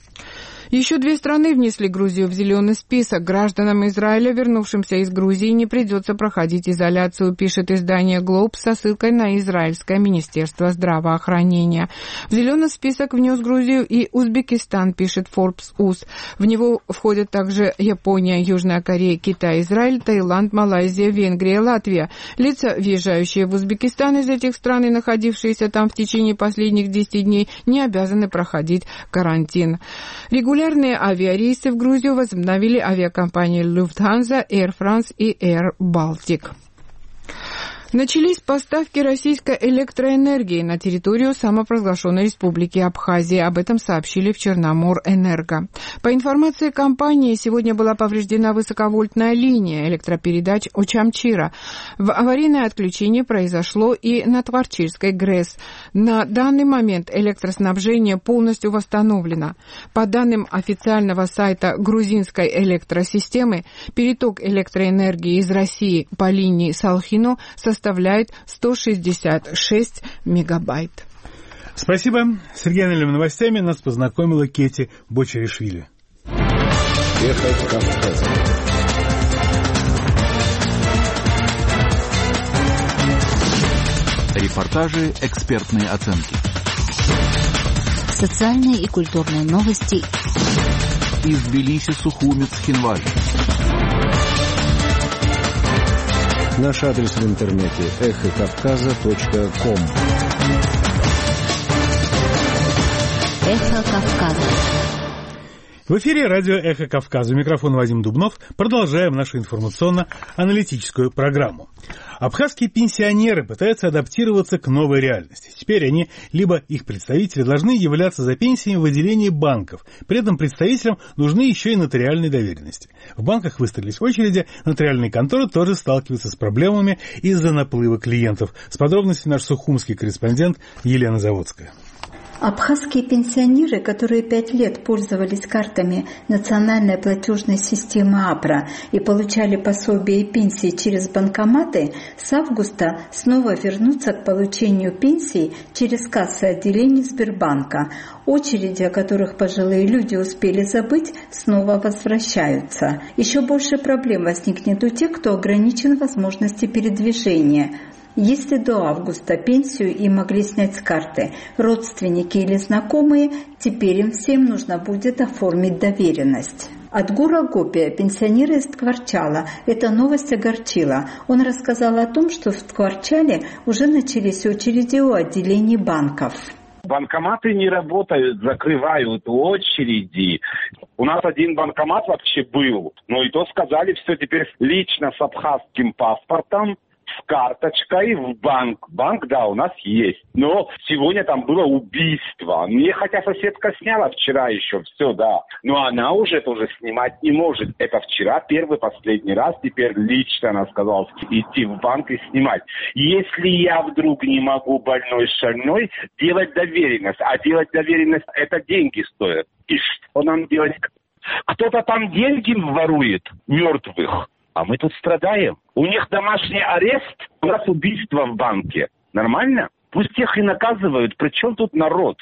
Еще две страны внесли Грузию в зеленый список. Гражданам Израиля, вернувшимся из Грузии, не придется проходить изоляцию, пишет издание «Глобс» со ссылкой на израильское министерство здравоохранения. В зеленый список внес Грузию и Узбекистан, пишет Forbes УЗ. В него входят также Япония, Южная Корея, Китай, Израиль, Таиланд, Малайзия, Венгрия, Латвия. Лица, въезжающие в Узбекистан из этих стран и находившиеся там в течение последних десяти дней, не обязаны проходить карантин. Регулярно Регулярные авиарейсы в Грузию возобновили авиакомпании Lufthansa, Air France и Air Baltic. Начались поставки российской электроэнергии на территорию самопровозглашенной республики Абхазия. Об этом сообщили в Черноморэнерго. По информации компании, сегодня была повреждена высоковольтная линия электропередач Очамчира. В аварийное отключение произошло и на Тварчирской ГРЭС. На данный момент электроснабжение полностью восстановлено. По данным официального сайта грузинской электросистемы, переток электроэнергии из России по линии Салхино составляет составляет сто шестьдесят шесть мегабайт. Спасибо. С региональными новостями нас познакомила Кетти Бочаришвили. Эхо Кавказа. Репортажи, экспертные оценки. Социальные и культурные новости. Из Тбилиси, Сухуми, Схинвали. Наш адрес в интернете эхо кавказа точка ком. Эхо Кавказа. В эфире радио «Эхо Кавказа». У микрофона Вадим Дубнов. Продолжаем нашу информационно-аналитическую программу. Абхазские пенсионеры пытаются адаптироваться к новой реальности. Теперь они, либо их представители, должны являться за пенсиями в отделении банков. При этом представителям нужны еще и нотариальные доверенности. В банках выстроились очереди, нотариальные конторы тоже сталкиваются с проблемами из-за наплыва клиентов. С подробностями наш сухумский корреспондент Елена Заводская. Абхазские пенсионеры, которые пять лет пользовались картами национальной платежной системы АПРА и получали пособия и пенсии через банкоматы, с августа снова вернутся к получению пенсий через кассы отделений Сбербанка. Очереди, о которых пожилые люди успели забыть, снова возвращаются. Еще больше проблем возникнет у тех, кто ограничен в возможности передвижения. Если до августа пенсию им могли снять с карты родственники или знакомые, теперь им всем нужно будет оформить доверенность. От Гура Гопия, пенсионера из Ткварчала, эта новость огорчила. Он рассказал о том, что в Ткварчале уже начались очереди у отделений банков. Банкоматы не работают, закрывают очереди. У нас один банкомат вообще был, но и то сказали, все теперь лично с абхазским паспортом, с карточкой в банк. Банк, да, у нас есть. Но сегодня там было убийство. Мне хотя соседка сняла вчера еще все, да. Но она уже тоже снимать не может. Это вчера первый, последний раз. Теперь лично она сказала идти в банк и снимать. Если я вдруг не могу больной шальной делать доверенность. А делать доверенность это деньги стоит. И что нам делать? Кто-то там деньги ворует мертвых. А мы тут страдаем. У них домашний арест, у нас убийство в банке. Нормально? Пусть их и наказывают. Причем тут народ?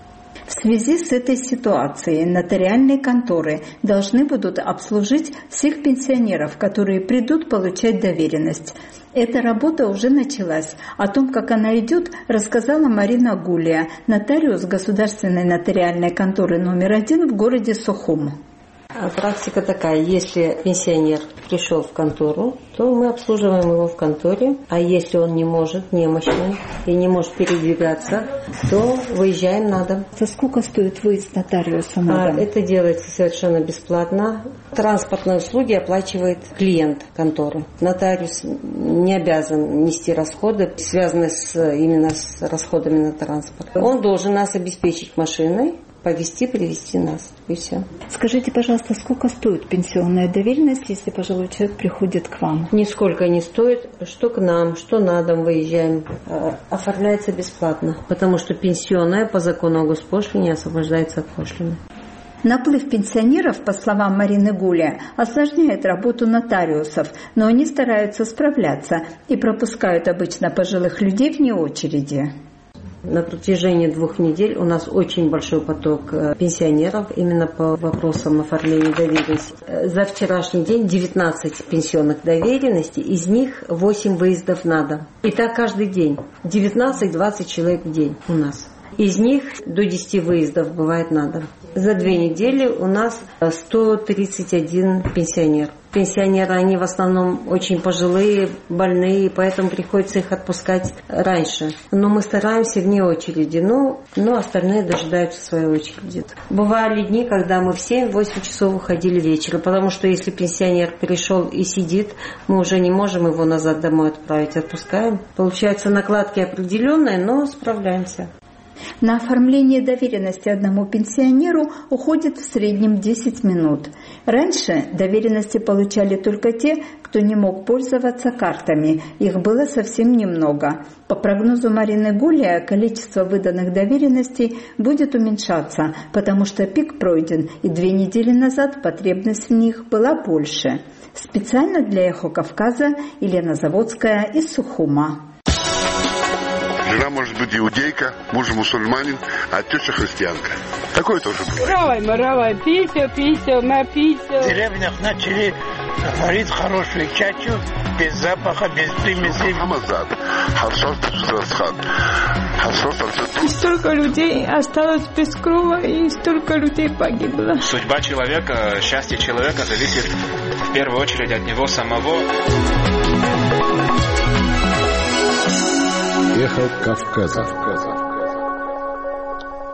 В связи с этой ситуацией нотариальные конторы должны будут обслужить всех пенсионеров, которые придут получать доверенность. Эта работа уже началась. О том, как она идет, рассказала Марина Гулия, нотариус Государственной нотариальной конторы номер один в городе Сухум. Практика такая, если пенсионер пришел в контору, то мы обслуживаем его в конторе, а если он не может, немощный и не может передвигаться, то выезжаем на дом. За сколько стоит выезд нотариуса на дом? А, это делается совершенно бесплатно. Транспортные услуги оплачивает клиент конторы. Нотариус не обязан нести расходы, связанные с, именно с расходами на транспорт. Он должен нас обеспечить машиной, повезти, привезти нас, и все. Скажите, пожалуйста, сколько стоит пенсионная доверенность, если пожилой человек приходит к вам? Нисколько не стоит. Что к нам, что на дом выезжаем. Оформляется бесплатно, потому что пенсионная по закону о госпошлине освобождается от пошлины. Наплыв пенсионеров, по словам Марины Гуля, осложняет работу нотариусов, но они стараются справляться и пропускают обычно пожилых людей вне очереди. На протяжении двух недель у нас очень большой поток пенсионеров именно по вопросам оформления доверенности. За вчерашний день девятнадцать пенсионных доверенностей, из них восемь выездов на дом. И так каждый день. девятнадцать-двадцать человек в день у нас. Из них до десяти выездов бывает на дом. За две недели у нас сто тридцать один пенсионер. Пенсионеры, они в основном очень пожилые, больные, поэтому приходится их отпускать раньше. Но мы стараемся вне очереди, но, но остальные дожидаются своей очереди. Бывали дни, когда мы в семь-восемь часов выходили вечером, потому что если пенсионер пришел и сидит, мы уже не можем его назад домой отправить, отпускаем. Получаются накладки определенные, но справляемся. На оформление доверенности одному пенсионеру уходит в среднем десять минут. Раньше доверенности получали только те, кто не мог пользоваться картами. Их было совсем немного. По прогнозу Марины Гулия, количество выданных доверенностей будет уменьшаться, потому что пик пройден, и две недели назад потребность в них была больше. Специально для «Эхо Кавказа» Елена Заводская из Сухума. Жена может быть иудейка, муж мусульманин, а теща христианка. Такое тоже бывает. Равай, маравай, писю, писю, на писю. В деревнях начали варить хорошую чачу, без запаха, без примесей. Столько людей осталось без крова, и столько людей погибло. Судьба человека, счастье человека зависит в первую очередь от него самого. Эхо Кавказа.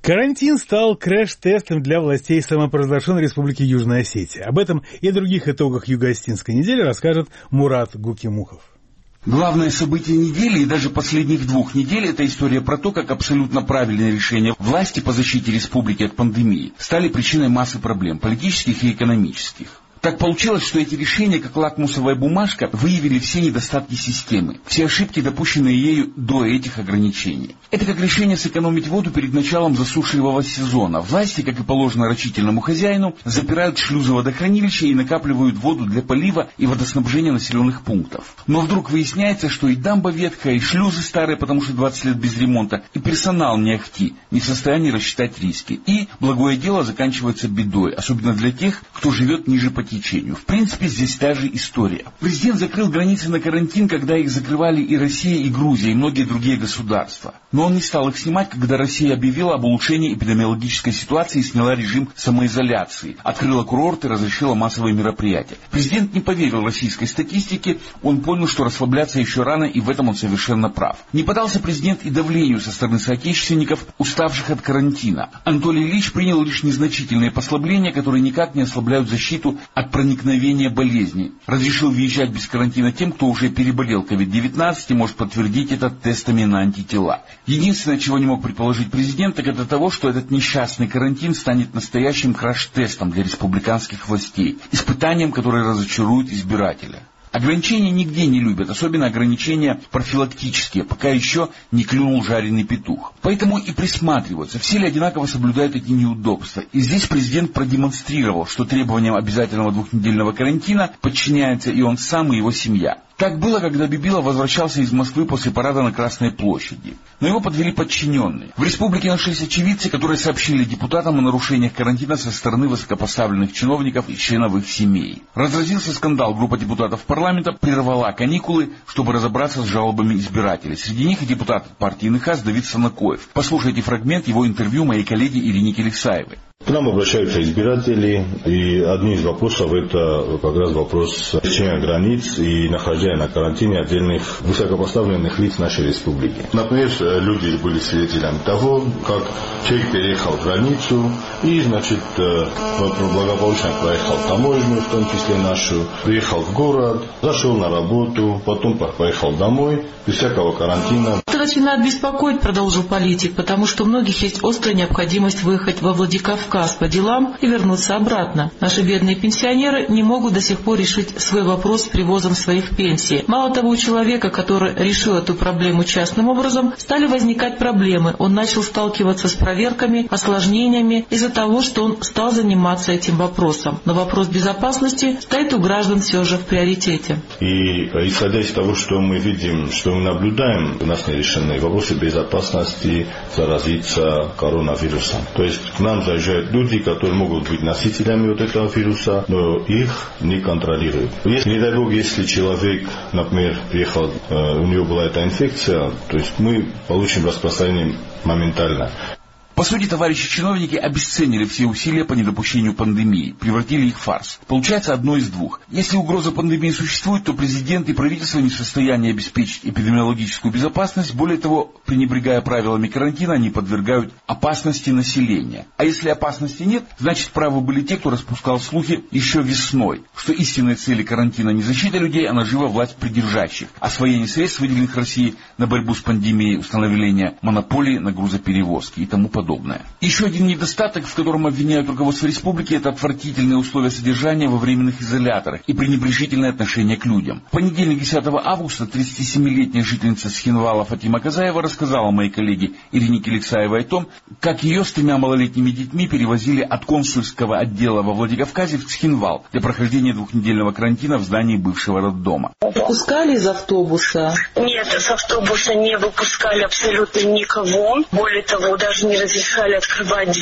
Карантин стал крэш-тестом для властей самопровозглашенной Республики Южная Осетия. Об этом и других итогах Юго-Осетинской недели расскажет Мурат Гукимухов. Главное событие недели и даже последних двух недель – это история про то, как абсолютно правильные решения власти по защите республики от пандемии стали причиной массы проблем политических и экономических. Так получилось, что эти решения, как лакмусовая бумажка, выявили все недостатки системы, все ошибки, допущенные ею до этих ограничений. Это как решение сэкономить воду перед началом засушливого сезона. Власти, как и положено рачительному хозяину, запирают шлюзы водохранилища и накапливают воду для полива и водоснабжения населенных пунктов. Но вдруг выясняется, что и дамба ветхая, и шлюзы старые, потому что двадцать лет без ремонта, и персонал не ахти, не в состоянии рассчитать риски. И благое дело заканчивается бедой, особенно для тех, кто живет ниже по течению. В принципе, здесь та же история. Президент закрыл границы на карантин, когда их закрывали и Россия, и Грузия, и многие другие государства. Но он не стал их снимать, когда Россия объявила об улучшении эпидемиологической ситуации и сняла режим самоизоляции, открыла курорты, разрешила массовые мероприятия. Президент не поверил российской статистике, он понял, что расслабляться еще рано, и в этом он совершенно прав. Не поддался президент и давлению со стороны соотечественников, уставших от карантина. Анатолий Ильич принял лишь незначительные послабления, которые никак не ослабляют защиту от проникновения болезни. Разрешил въезжать без карантина тем, кто уже переболел ковид девятнадцать и может подтвердить это тестами на антитела. Единственное, чего не мог предположить президент, так это того, что этот несчастный карантин станет настоящим краш-тестом для республиканских властей, испытанием, которое разочарует избирателя. Ограничения нигде не любят, особенно ограничения профилактические, пока еще не клюнул жареный петух. Поэтому и присматриваются, все ли одинаково соблюдают эти неудобства. И здесь президент продемонстрировал, что требованиям обязательного двухнедельного карантина подчиняется и он сам, и его семья. Так было, когда Бибила возвращался из Москвы после парада на Красной площади. Но его подвели подчиненные. В республике нашлись очевидцы, которые сообщили депутатам о нарушениях карантина со стороны высокопоставленных чиновников и членов их семей. Разразился скандал, группа депутатов парламента прервала каникулы, чтобы разобраться с жалобами избирателей. Среди них и депутат партии ХАС Давид Санакоев. Послушайте фрагмент его интервью моей коллеге Ирине Келексаевой. К нам обращаются избиратели, и одни из вопросов это как раз вопрос пересечения границ и нахождения на карантине отдельных высокопоставленных лиц нашей республики. Например, люди были свидетелями того, как человек переехал границу и, значит, благополучно проехал таможню, в том числе нашу, приехал в город, зашел на работу, потом поехал домой, без всякого карантина. Это начинает беспокоить, продолжил политик, потому что у многих есть острая необходимость выехать во Владикавказ по делам и вернуться обратно. Наши бедные пенсионеры не могут до сих пор решить свой вопрос с привозом своих пенсий. Мало того, у человека, который решил эту проблему частным образом, стали возникать проблемы. Он начал сталкиваться с проверками, осложнениями из-за того, что он стал заниматься этим вопросом. Но вопрос безопасности стоит у граждан все же в приоритете. И исходя из того, что мы видим, что мы наблюдаем, у нас не решены вопросы безопасности заразиться коронавирусом. То есть к нам заезжают люди, которые могут быть носителями вот этого вируса, но их не контролируют. Если, не дай бог, если человек, например, приехал, у него была эта инфекция, то есть мы получим распространение моментально. По сути, товарищи чиновники обесценили все усилия по недопущению пандемии, превратили их в фарс. Получается одно из двух. Если угроза пандемии существует, то президент и правительство не в состоянии обеспечить эпидемиологическую безопасность. Более того, пренебрегая правилами карантина, они подвергают опасности населения. А если опасности нет, значит правы были те, кто распускал слухи еще весной, что истинные цели карантина не защита людей, а нажива власть придержащих, освоение средств, выделенных России на борьбу с пандемией, установление монополии на грузоперевозки и тому подобное. Подобное. Еще один недостаток, в котором обвиняют руководство республики, это отвратительные условия содержания во временных изоляторах и пренебрежительное отношение к людям. В понедельник, десятого августа, тридцатисемилетняя жительница Схинвала Фатима Казаева рассказала моей коллеге Ирине Келексаевой о том, как ее с тремя малолетними детьми перевозили от консульского отдела во Владикавказе в Схинвал для прохождения двухнедельного карантина в здании бывшего роддома. Выпускали из автобуса? Нет, с автобуса не выпускали абсолютно никого. Более того, даже не разрешали открывать дверь.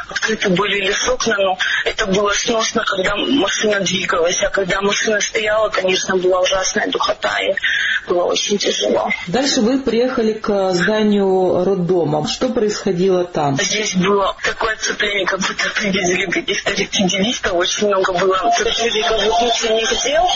открыты были лишь окна, но это было сносно, когда машина двигалась, а когда машина стояла, конечно, была ужасная духота, и было очень тяжело. Дальше вы приехали к зданию роддома. Что происходило там? Здесь было такое оцепление, как будто привезли каких-то рецидивистов, очень много было сотрудников внутренних дел,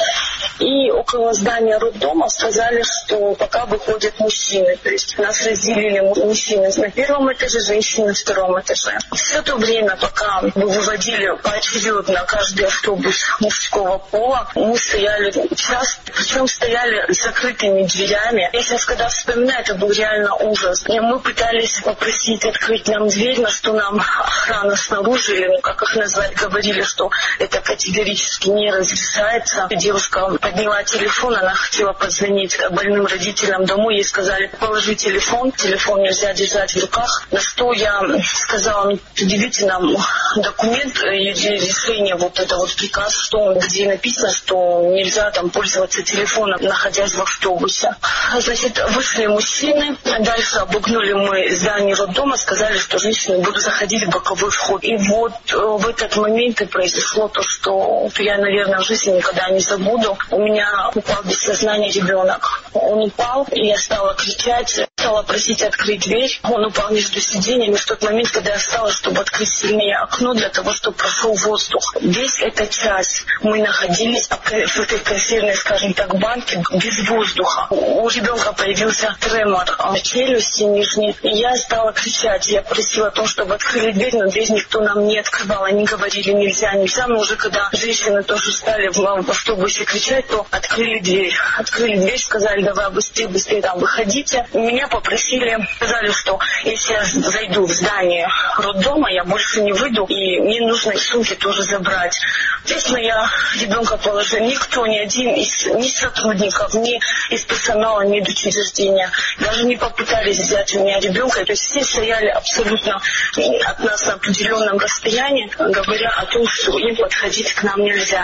и около здания роддома сказали, что пока выходят мужчины, то есть нас разделили мужчины на первом этаже, женщины на втором этаже. Все то время, пока мы выводили поочередно каждый автобус мужского пола, мы стояли час, причем стояли с закрытыми дверями. Я сейчас, когда вспоминаю, это был реально ужас. И мы пытались попросить открыть нам дверь, на что нам охрана снаружи, или, ну, как их назвать, говорили, что это категорически не разрешается. Девушка подняла телефон, она хотела позвонить больным родителям домой, ей сказали, положи телефон, телефон нельзя держать в руках. На что я сказала, предъявите нам документ или решение, вот это вот приказ, что, где написано, что нельзя там пользоваться телефоном, находясь в автобусе. Значит, вышли мужчины, дальше обогнули мы здание роддома, сказали, что женщины будут заходить в боковой вход. И вот в этот момент и произошло то, что я, наверное, в жизни никогда не забуду. У меня упал без сознания ребенок. Он упал, и я стала кричать, стала просить открыть дверь. Он упал между сиденьями в тот момент, когда я встала, чтобы открыть сильнее окно, для того, чтобы прошел воздух. Весь этот час мы находились в этой консервной, скажем так, банке без воздуха. У ребенка появился тремор челюсти нижней, и я стала кричать. Я просила о том, чтобы открыли дверь, но дверь никто нам не открывал. Они говорили, нельзя, нельзя. Но уже когда женщины тоже стали в автобусе кричать, то открыли дверь. Открыли дверь, сказали, давай быстрее, быстрее там выходите. Меня попросили, сказали, что если я зайду в здание роддома, я больше не выйду, и мне нужно сумки тоже забрать. Честно, я ребенка положила. Никто, ни один из ни сотрудников, ни из персонала, ни из учреждения даже не попытались взять у меня ребенка. То есть все стояли абсолютно от нас на определенном расстоянии, говоря о том, что им подходить к нам нельзя.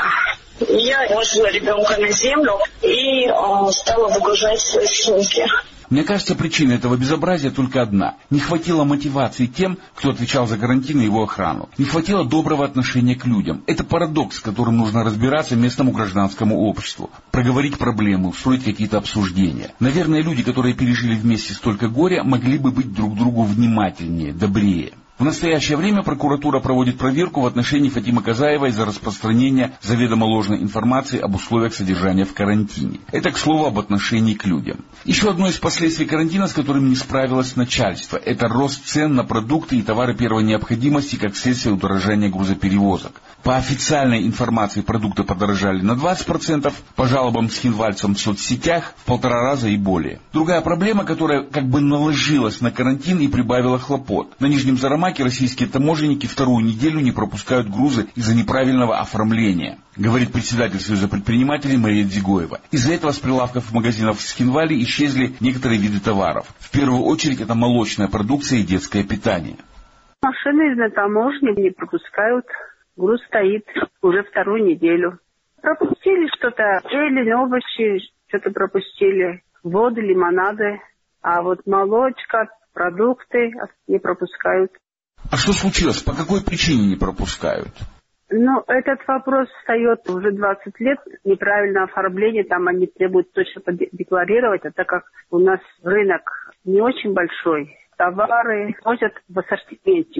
Я положила ребенка на землю и э, стала выгружать свои сумки. Мне кажется, причина этого безобразия только одна. Не хватило мотивации тем, кто отвечал за карантин и его охрану. Не хватило доброго отношения к людям. Это парадокс, с которым нужно разбираться местному гражданскому обществу. Проговорить проблемы, устроить какие-то обсуждения. Наверное, люди, которые пережили вместе столько горя, могли бы быть друг другу внимательнее, добрее. В настоящее время прокуратура проводит проверку в отношении Фатимы Казаевой за распространение заведомо ложной информации об условиях содержания в карантине. Это, к слову, об отношении к людям. Еще одно из последствий карантина, с которым не справилось начальство, это рост цен на продукты и товары первой необходимости как следствие удорожания грузоперевозок. По официальной информации продукты подорожали на двадцать процентов, по жалобам схинвальцам в соцсетях в полтора раза и более. Другая проблема, которая как бы наложилась на карантин и прибавила хлопот. На Нижнем Зарамаке российские таможенники вторую неделю не пропускают грузы из-за неправильного оформления, говорит председатель Союза предпринимателей Мария Дзигоева. Из-за этого с прилавков магазинов в Схинвале исчезли некоторые виды товаров. В первую очередь это молочная продукция и детское питание. Машины на таможне не пропускают. Груз стоит уже вторую неделю. Пропустили что-то, зелень, овощи, что-то пропустили. Воды, лимонады. А вот молочка, продукты не пропускают. А что случилось? По какой причине не пропускают? Ну, этот вопрос встает уже двадцать лет. Неправильное оформление, там они требуют точно декларировать. А так как у нас рынок не очень большой, товары возят в ассортименте.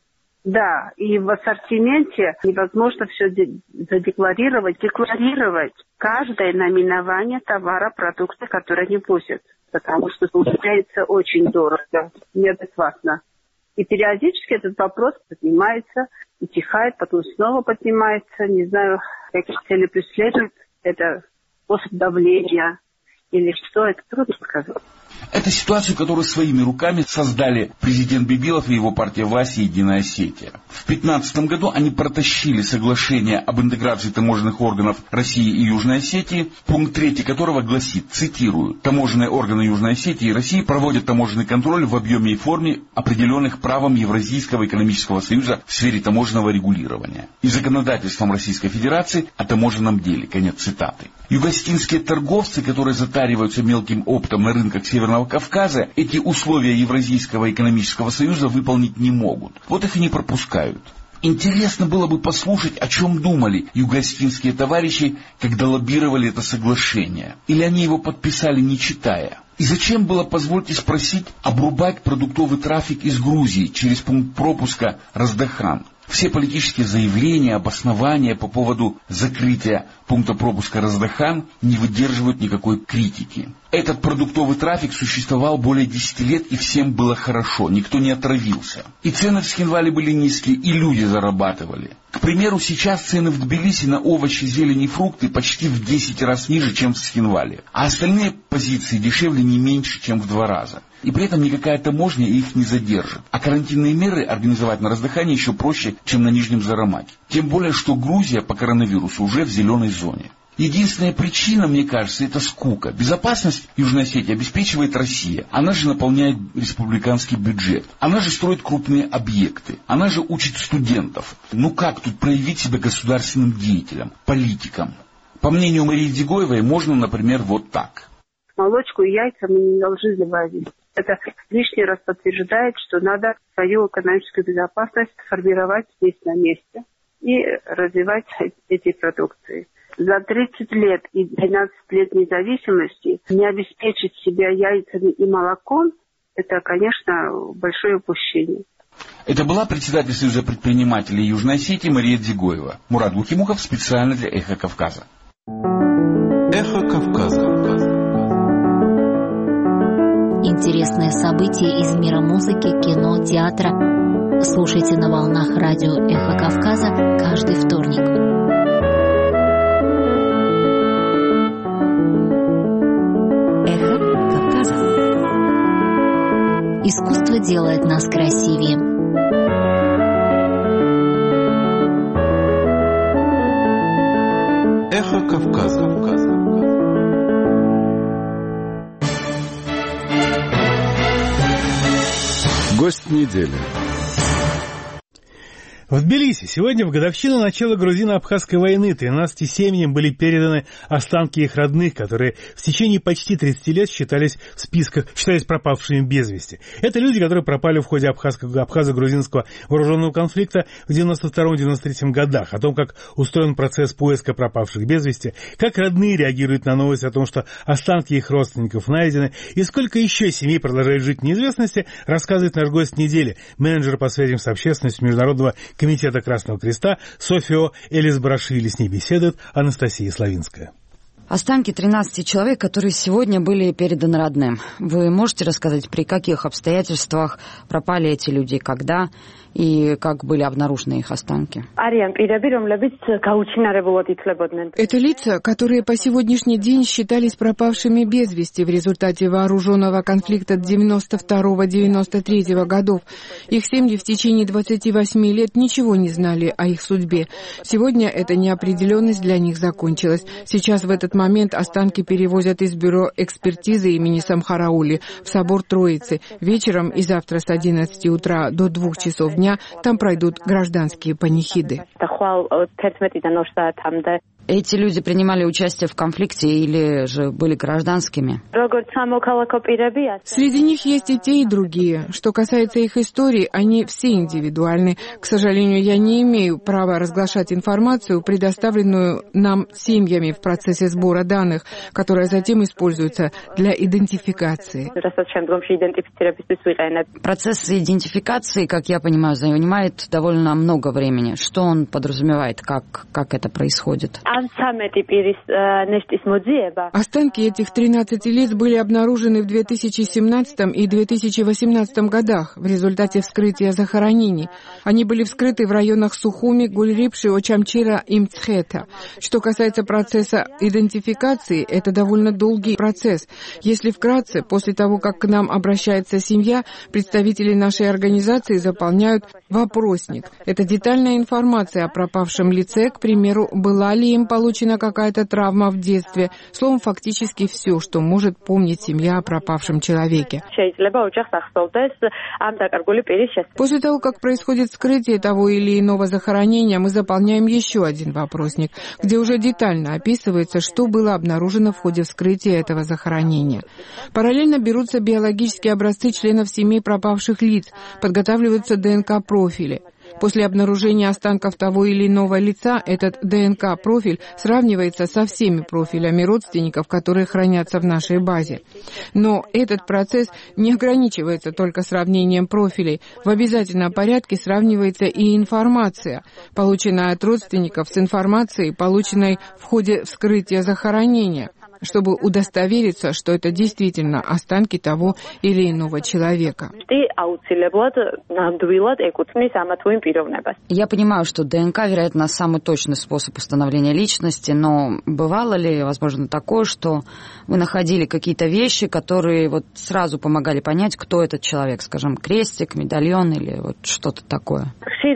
Да, и в ассортименте невозможно все задекларировать, декларировать каждое наименование товара, продукта, которые они возят, потому что получается очень дорого, неадекватно. И периодически этот вопрос поднимается, утихает, потом снова поднимается, не знаю, какие цели преследует, это способ давления или что, это трудно сказать. Это ситуацию, которую своими руками создали президент Бибилов и его партия власти «Единая Осетия». В две тысячи пятнадцатом году они протащили соглашение об интеграции таможенных органов России и Южной Осетии, пункт третий которого гласит, цитирую, «Таможенные органы Южной Осетии и России проводят таможенный контроль в объеме и форме, определенных правом Евразийского экономического союза в сфере таможенного регулирования и законодательством Российской Федерации о таможенном деле». Конец цитаты. Юго-осетинские торговцы, которые затариваются мелким оптом на рынках Северного Северного Кавказа эти условия Евразийского экономического союза выполнить не могут. Вот их и не пропускают. Интересно было бы послушать, о чем думали юго-осетинские товарищи, когда лоббировали это соглашение. Или они его подписали, не читая. И зачем было, позвольте спросить, обрубать продуктовый трафик из Грузии через пункт пропуска Раздахан? Все политические заявления, обоснования по поводу закрытия пункта пропуска Раздахан не выдерживают никакой критики. Этот продуктовый трафик существовал более десяти лет, и всем было хорошо, никто не отравился. И цены в Схинвале были низкие, и люди зарабатывали. К примеру, сейчас цены в Тбилиси на овощи, зелень и фрукты почти в десять раз ниже, чем в Схинвале. А остальные позиции дешевле не меньше, чем в два раза. И при этом никакая таможня их не задержит. А карантинные меры организовать на Раздахане еще проще, чем на Нижнем Зарамаке. Тем более, что Грузия по коронавирусу уже в зеленой зоне. Единственная причина, мне кажется, это скука. Безопасность Южной Осетии обеспечивает Россия. Она же наполняет республиканский бюджет. Она же строит крупные объекты. Она же учит студентов. Ну как тут проявить себя государственным деятелем, политиком? По мнению Марии Дзигоевой, можно, например, вот так. Молочку и яйца мы не должны завозить. Это лишний раз подтверждает, что надо свою экономическую безопасность формировать здесь на месте и развивать эти продукции. За тридцать лет и двенадцать лет независимости не обеспечить себя яйцами и молоком – это, конечно, большое упущение. Это была председатель Союза предпринимателей Южной Осетии Мария Дзигоева. Мурат Бухимухов специально для «Эхо Кавказа». «Эхо Кавказа». Интересные события из мира музыки, кино, театра. Слушайте на волнах радио «Эхо Кавказа» каждый вторник. Искусство делает нас красивее. Эхо Кавказа. Гость недели. В Тбилиси сегодня в годовщину начала грузино-абхазской войны тринадцати семьям были переданы останки их родных, которые в течение почти тридцати лет считались в списках, считались пропавшими без вести. Это люди, которые пропали в ходе абхазо-грузинского вооруженного конфликта в девяносто втором — девяносто третьем годах. О том, как устроен процесс поиска пропавших без вести, как родные реагируют на новость о том, что останки их родственников найдены, и сколько еще семей продолжают жить в неизвестности, рассказывает наш гость недели, менеджер по связям с общественностью Международного Комитета Красного Креста Софио Элисбарашвили. С ней беседует Анастасия Славинская. Останки тринадцати человек, которые сегодня были переданы родным. Вы можете рассказать, при каких обстоятельствах пропали эти люди, когда и как были обнаружены их останки? Это лица, которые по сегодняшний день считались пропавшими без вести в результате вооруженного конфликта девяносто второго — девяносто третьего годов. Их семьи в течение двадцати восьми лет ничего не знали о их судьбе. Сегодня эта неопределенность для них закончилась. Сейчас в этот момент останки перевозят из бюро экспертизы имени Самхараули в собор Троицы. Вечером и завтра с одиннадцати утра до двух часов дня там пройдут гражданские панихиды. Эти люди принимали участие в конфликте или же были гражданскими? Среди них есть и те, и другие. Что касается их истории, они все индивидуальны. К сожалению, я не имею права разглашать информацию, предоставленную нам семьями в процессе сбора данных, которая затем используется для идентификации. Процесс идентификации, как я понимаю, занимает довольно много времени. Что он подразумевает, как, как это происходит? Останки этих тринадцати лиц были обнаружены в две тысячи семнадцатом и две тысячи восемнадцатом годах в результате вскрытия захоронений. Они были вскрыты в районах Сухуми, Гульрипши, Очамчира и Мцхета. Что касается процесса идентификации, это довольно долгий процесс. Если вкратце, после того, как к нам обращается семья, представители нашей организации заполняют называют вопросник. Это детальная информация о пропавшем лице, к примеру, была ли им получена какая-то травма в детстве. Словом, фактически все, что может помнить семья о пропавшем человеке. После того, как происходит вскрытие того или иного захоронения, мы заполняем еще один вопросник, где уже детально описывается, что было обнаружено в ходе вскрытия этого захоронения. Параллельно берутся биологические образцы членов семей пропавших лиц, подготавливаются ДНК-профили. После обнаружения останков того или иного лица этот ДНК-профиль сравнивается со всеми профилями родственников, которые хранятся в нашей базе. Но этот процесс не ограничивается только сравнением профилей. В обязательном порядке сравнивается и информация, полученная от родственников, с информацией, полученной в ходе вскрытия захоронения, чтобы удостовериться, что это действительно останки того или иного человека. Я понимаю, что ДНК, вероятно, самый точный способ установления личности, но бывало ли, возможно, такое, что вы находили какие-то вещи, которые вот сразу помогали понять, кто этот человек, скажем, крестик, медальон или вот что-то такое?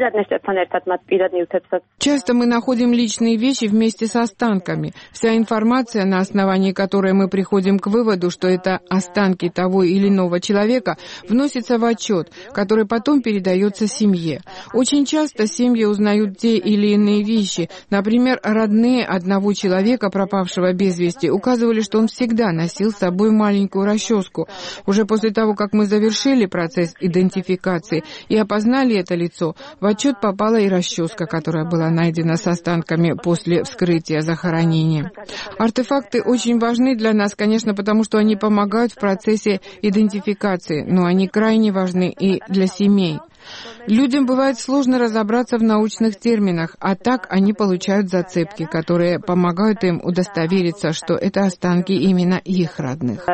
Часто мы находим личные вещи вместе с останками. Вся информация, на основании которой мы приходим к выводу, что это останки того или иного человека, вносится в отчет, который потом передается семье. Очень часто семьи узнают те или иные вещи. Например, родные одного человека, пропавшего без вести, указывали, что он всегда носил с собой маленькую расческу. Уже после того, как мы завершили процесс идентификации и опознали это лицо, в отчет попала и расческа, которая была найдена с останками после вскрытия захоронения. Артефакты очень важны для нас, конечно, потому что они помогают в процессе идентификации, но они крайне важны и для семей. Людям бывает сложно разобраться в научных терминах, а так они получают зацепки, которые помогают им удостовериться, что это останки именно их родных.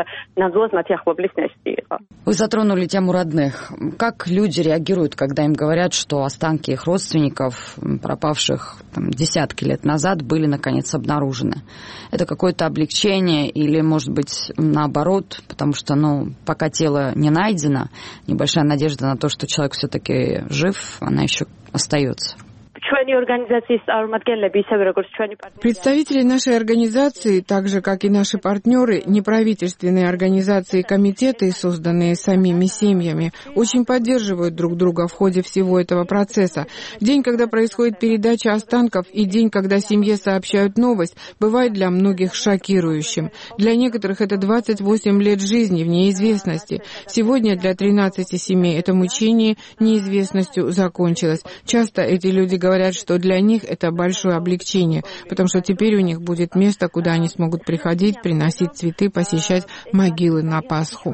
Вы затронули тему родных. Как люди реагируют, когда им говорят, что останки их родственников, пропавших там, десятки лет назад, были наконец обнаружены? Это какое-то облегчение или, может быть, наоборот, потому что, ну, пока тело не найдено, небольшая надежда на то, что человек все-таки жив, она еще остается. Представители нашей организации, так же как и наши партнеры, неправительственные организации и комитеты, созданные самими семьями, очень поддерживают друг друга в ходе всего этого процесса. День, когда происходит передача останков, и день, когда семье сообщают новость, бывает для многих шокирующим. Для некоторых это двадцать восемь лет жизни в неизвестности. Сегодня для тринадцати семей это мучение неизвестностью закончилось. Часто эти люди говорят, что для них это большое облегчение, потому что теперь у них будет место, куда они смогут приходить, приносить цветы, посещать могилы на Пасху.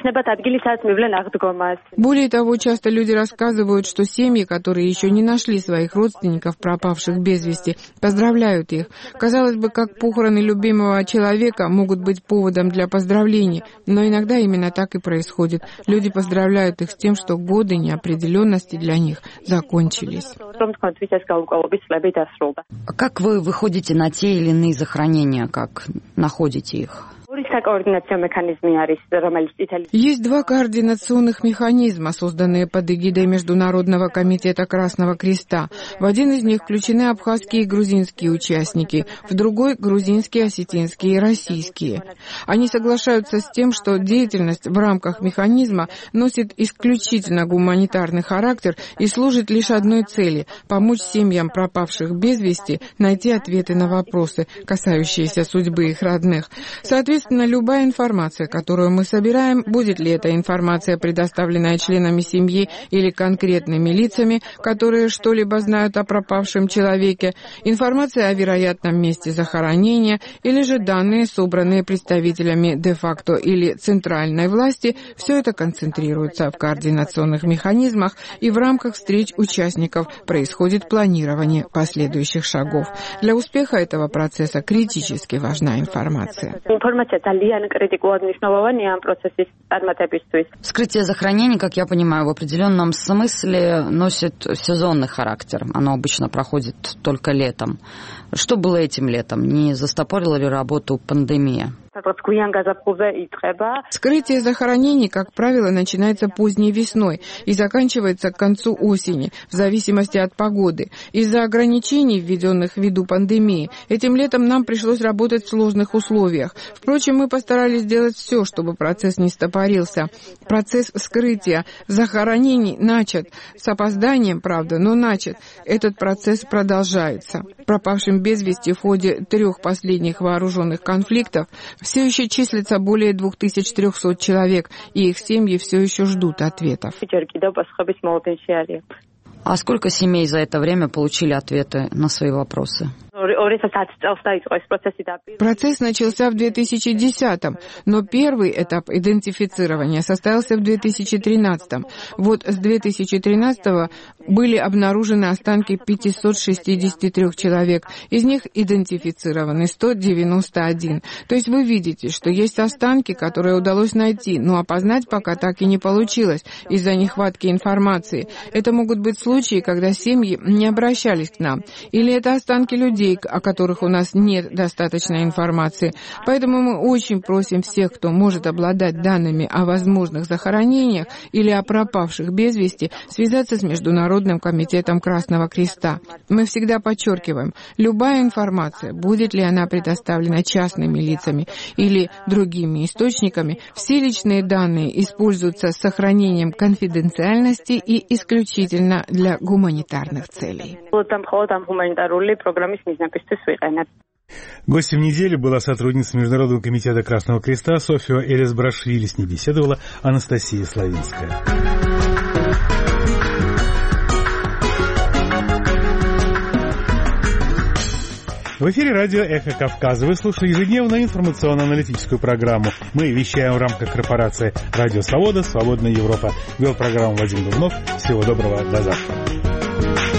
Более того, часто люди рассказывают, что семьи, которые еще не нашли своих родственников, пропавших без вести, поздравляют их. Казалось бы, как похороны любимого человека могут быть поводом для поздравлений, но иногда именно так и происходит. Люди поздравляют их с тем, что годы неопределенности для них закончились. Как вы выходите на те или иные захоронения, как находите их? Есть два координационных механизма, созданные под эгидой Международного комитета Красного Креста. В один из них включены абхазские и грузинские участники, в другой — грузинские, осетинские и российские. Они соглашаются с тем, что деятельность в рамках механизма носит исключительно гуманитарный характер и служит лишь одной цели — помочь семьям пропавших без вести найти ответы на вопросы, касающиеся судьбы их родных. Соответственно, любая информация, которую мы собираем, будет ли это информация, предоставленная членами семьи или конкретными лицами, которые что-либо знают о пропавшем человеке, информация о вероятном месте захоронения или же данные, собранные представителями де-факто или центральной власти, все это концентрируется в координационных механизмах, и в рамках встреч участников происходит планирование последующих шагов. Для успеха этого процесса критически важна информация. Вскрытие захоронений, как я понимаю, в определенном смысле носит сезонный характер. Оно обычно проходит только летом. Что было этим летом? Не застопорила ли работу пандемия? Вскрытие захоронений, как правило, начинается поздней весной и заканчивается к концу осени, в зависимости от погоды. Из-за ограничений, введенных ввиду пандемии, этим летом нам пришлось работать в сложных условиях. Впрочем, мы постарались сделать все, чтобы процесс не стопорился. Процесс вскрытия захоронений начат. С опозданием, правда, но начат. Этот процесс продолжается. Пропавшим без вести в ходе трех последних вооруженных конфликтов все еще числится более две тысячи триста человек, и их семьи все еще ждут ответов. А сколько семей за это время получили ответы на свои вопросы? Процесс начался в две тысячи десятом, но первый этап идентифицирования состоялся в две тысячи тринадцатом. Вот с две тысячи тринадцатого были обнаружены останки пятьсот шестьдесят три человек, из них идентифицированы сто девяносто один. То есть вы видите, что есть останки, которые удалось найти, но опознать пока так и не получилось из-за нехватки информации. Это могут быть случаи, когда семьи не обращались к нам, или это останки людей, о которых у нас нет достаточной информации. Поэтому мы очень просим всех, кто может обладать данными о возможных захоронениях или о пропавших без вести, связаться с Международным комитетом Красного Креста. Мы всегда подчеркиваем, любая информация, будет ли она предоставлена частными лицами или другими источниками, все личные данные используются с сохранением конфиденциальности и исключительно для гуманитарных целей. Гостем недели была сотрудница Международного комитета Красного Креста Софья Элисбрашвили. С ней беседовала Анастасия Славинская. В эфире радио «Эхо Кавказа». Вы слушали ежедневную информационно-аналитическую программу. Мы вещаем в рамках корпорации «Радио Свобода», «Свободная Европа». Вел программу Вадим Дубнов. Всего доброго, до завтра.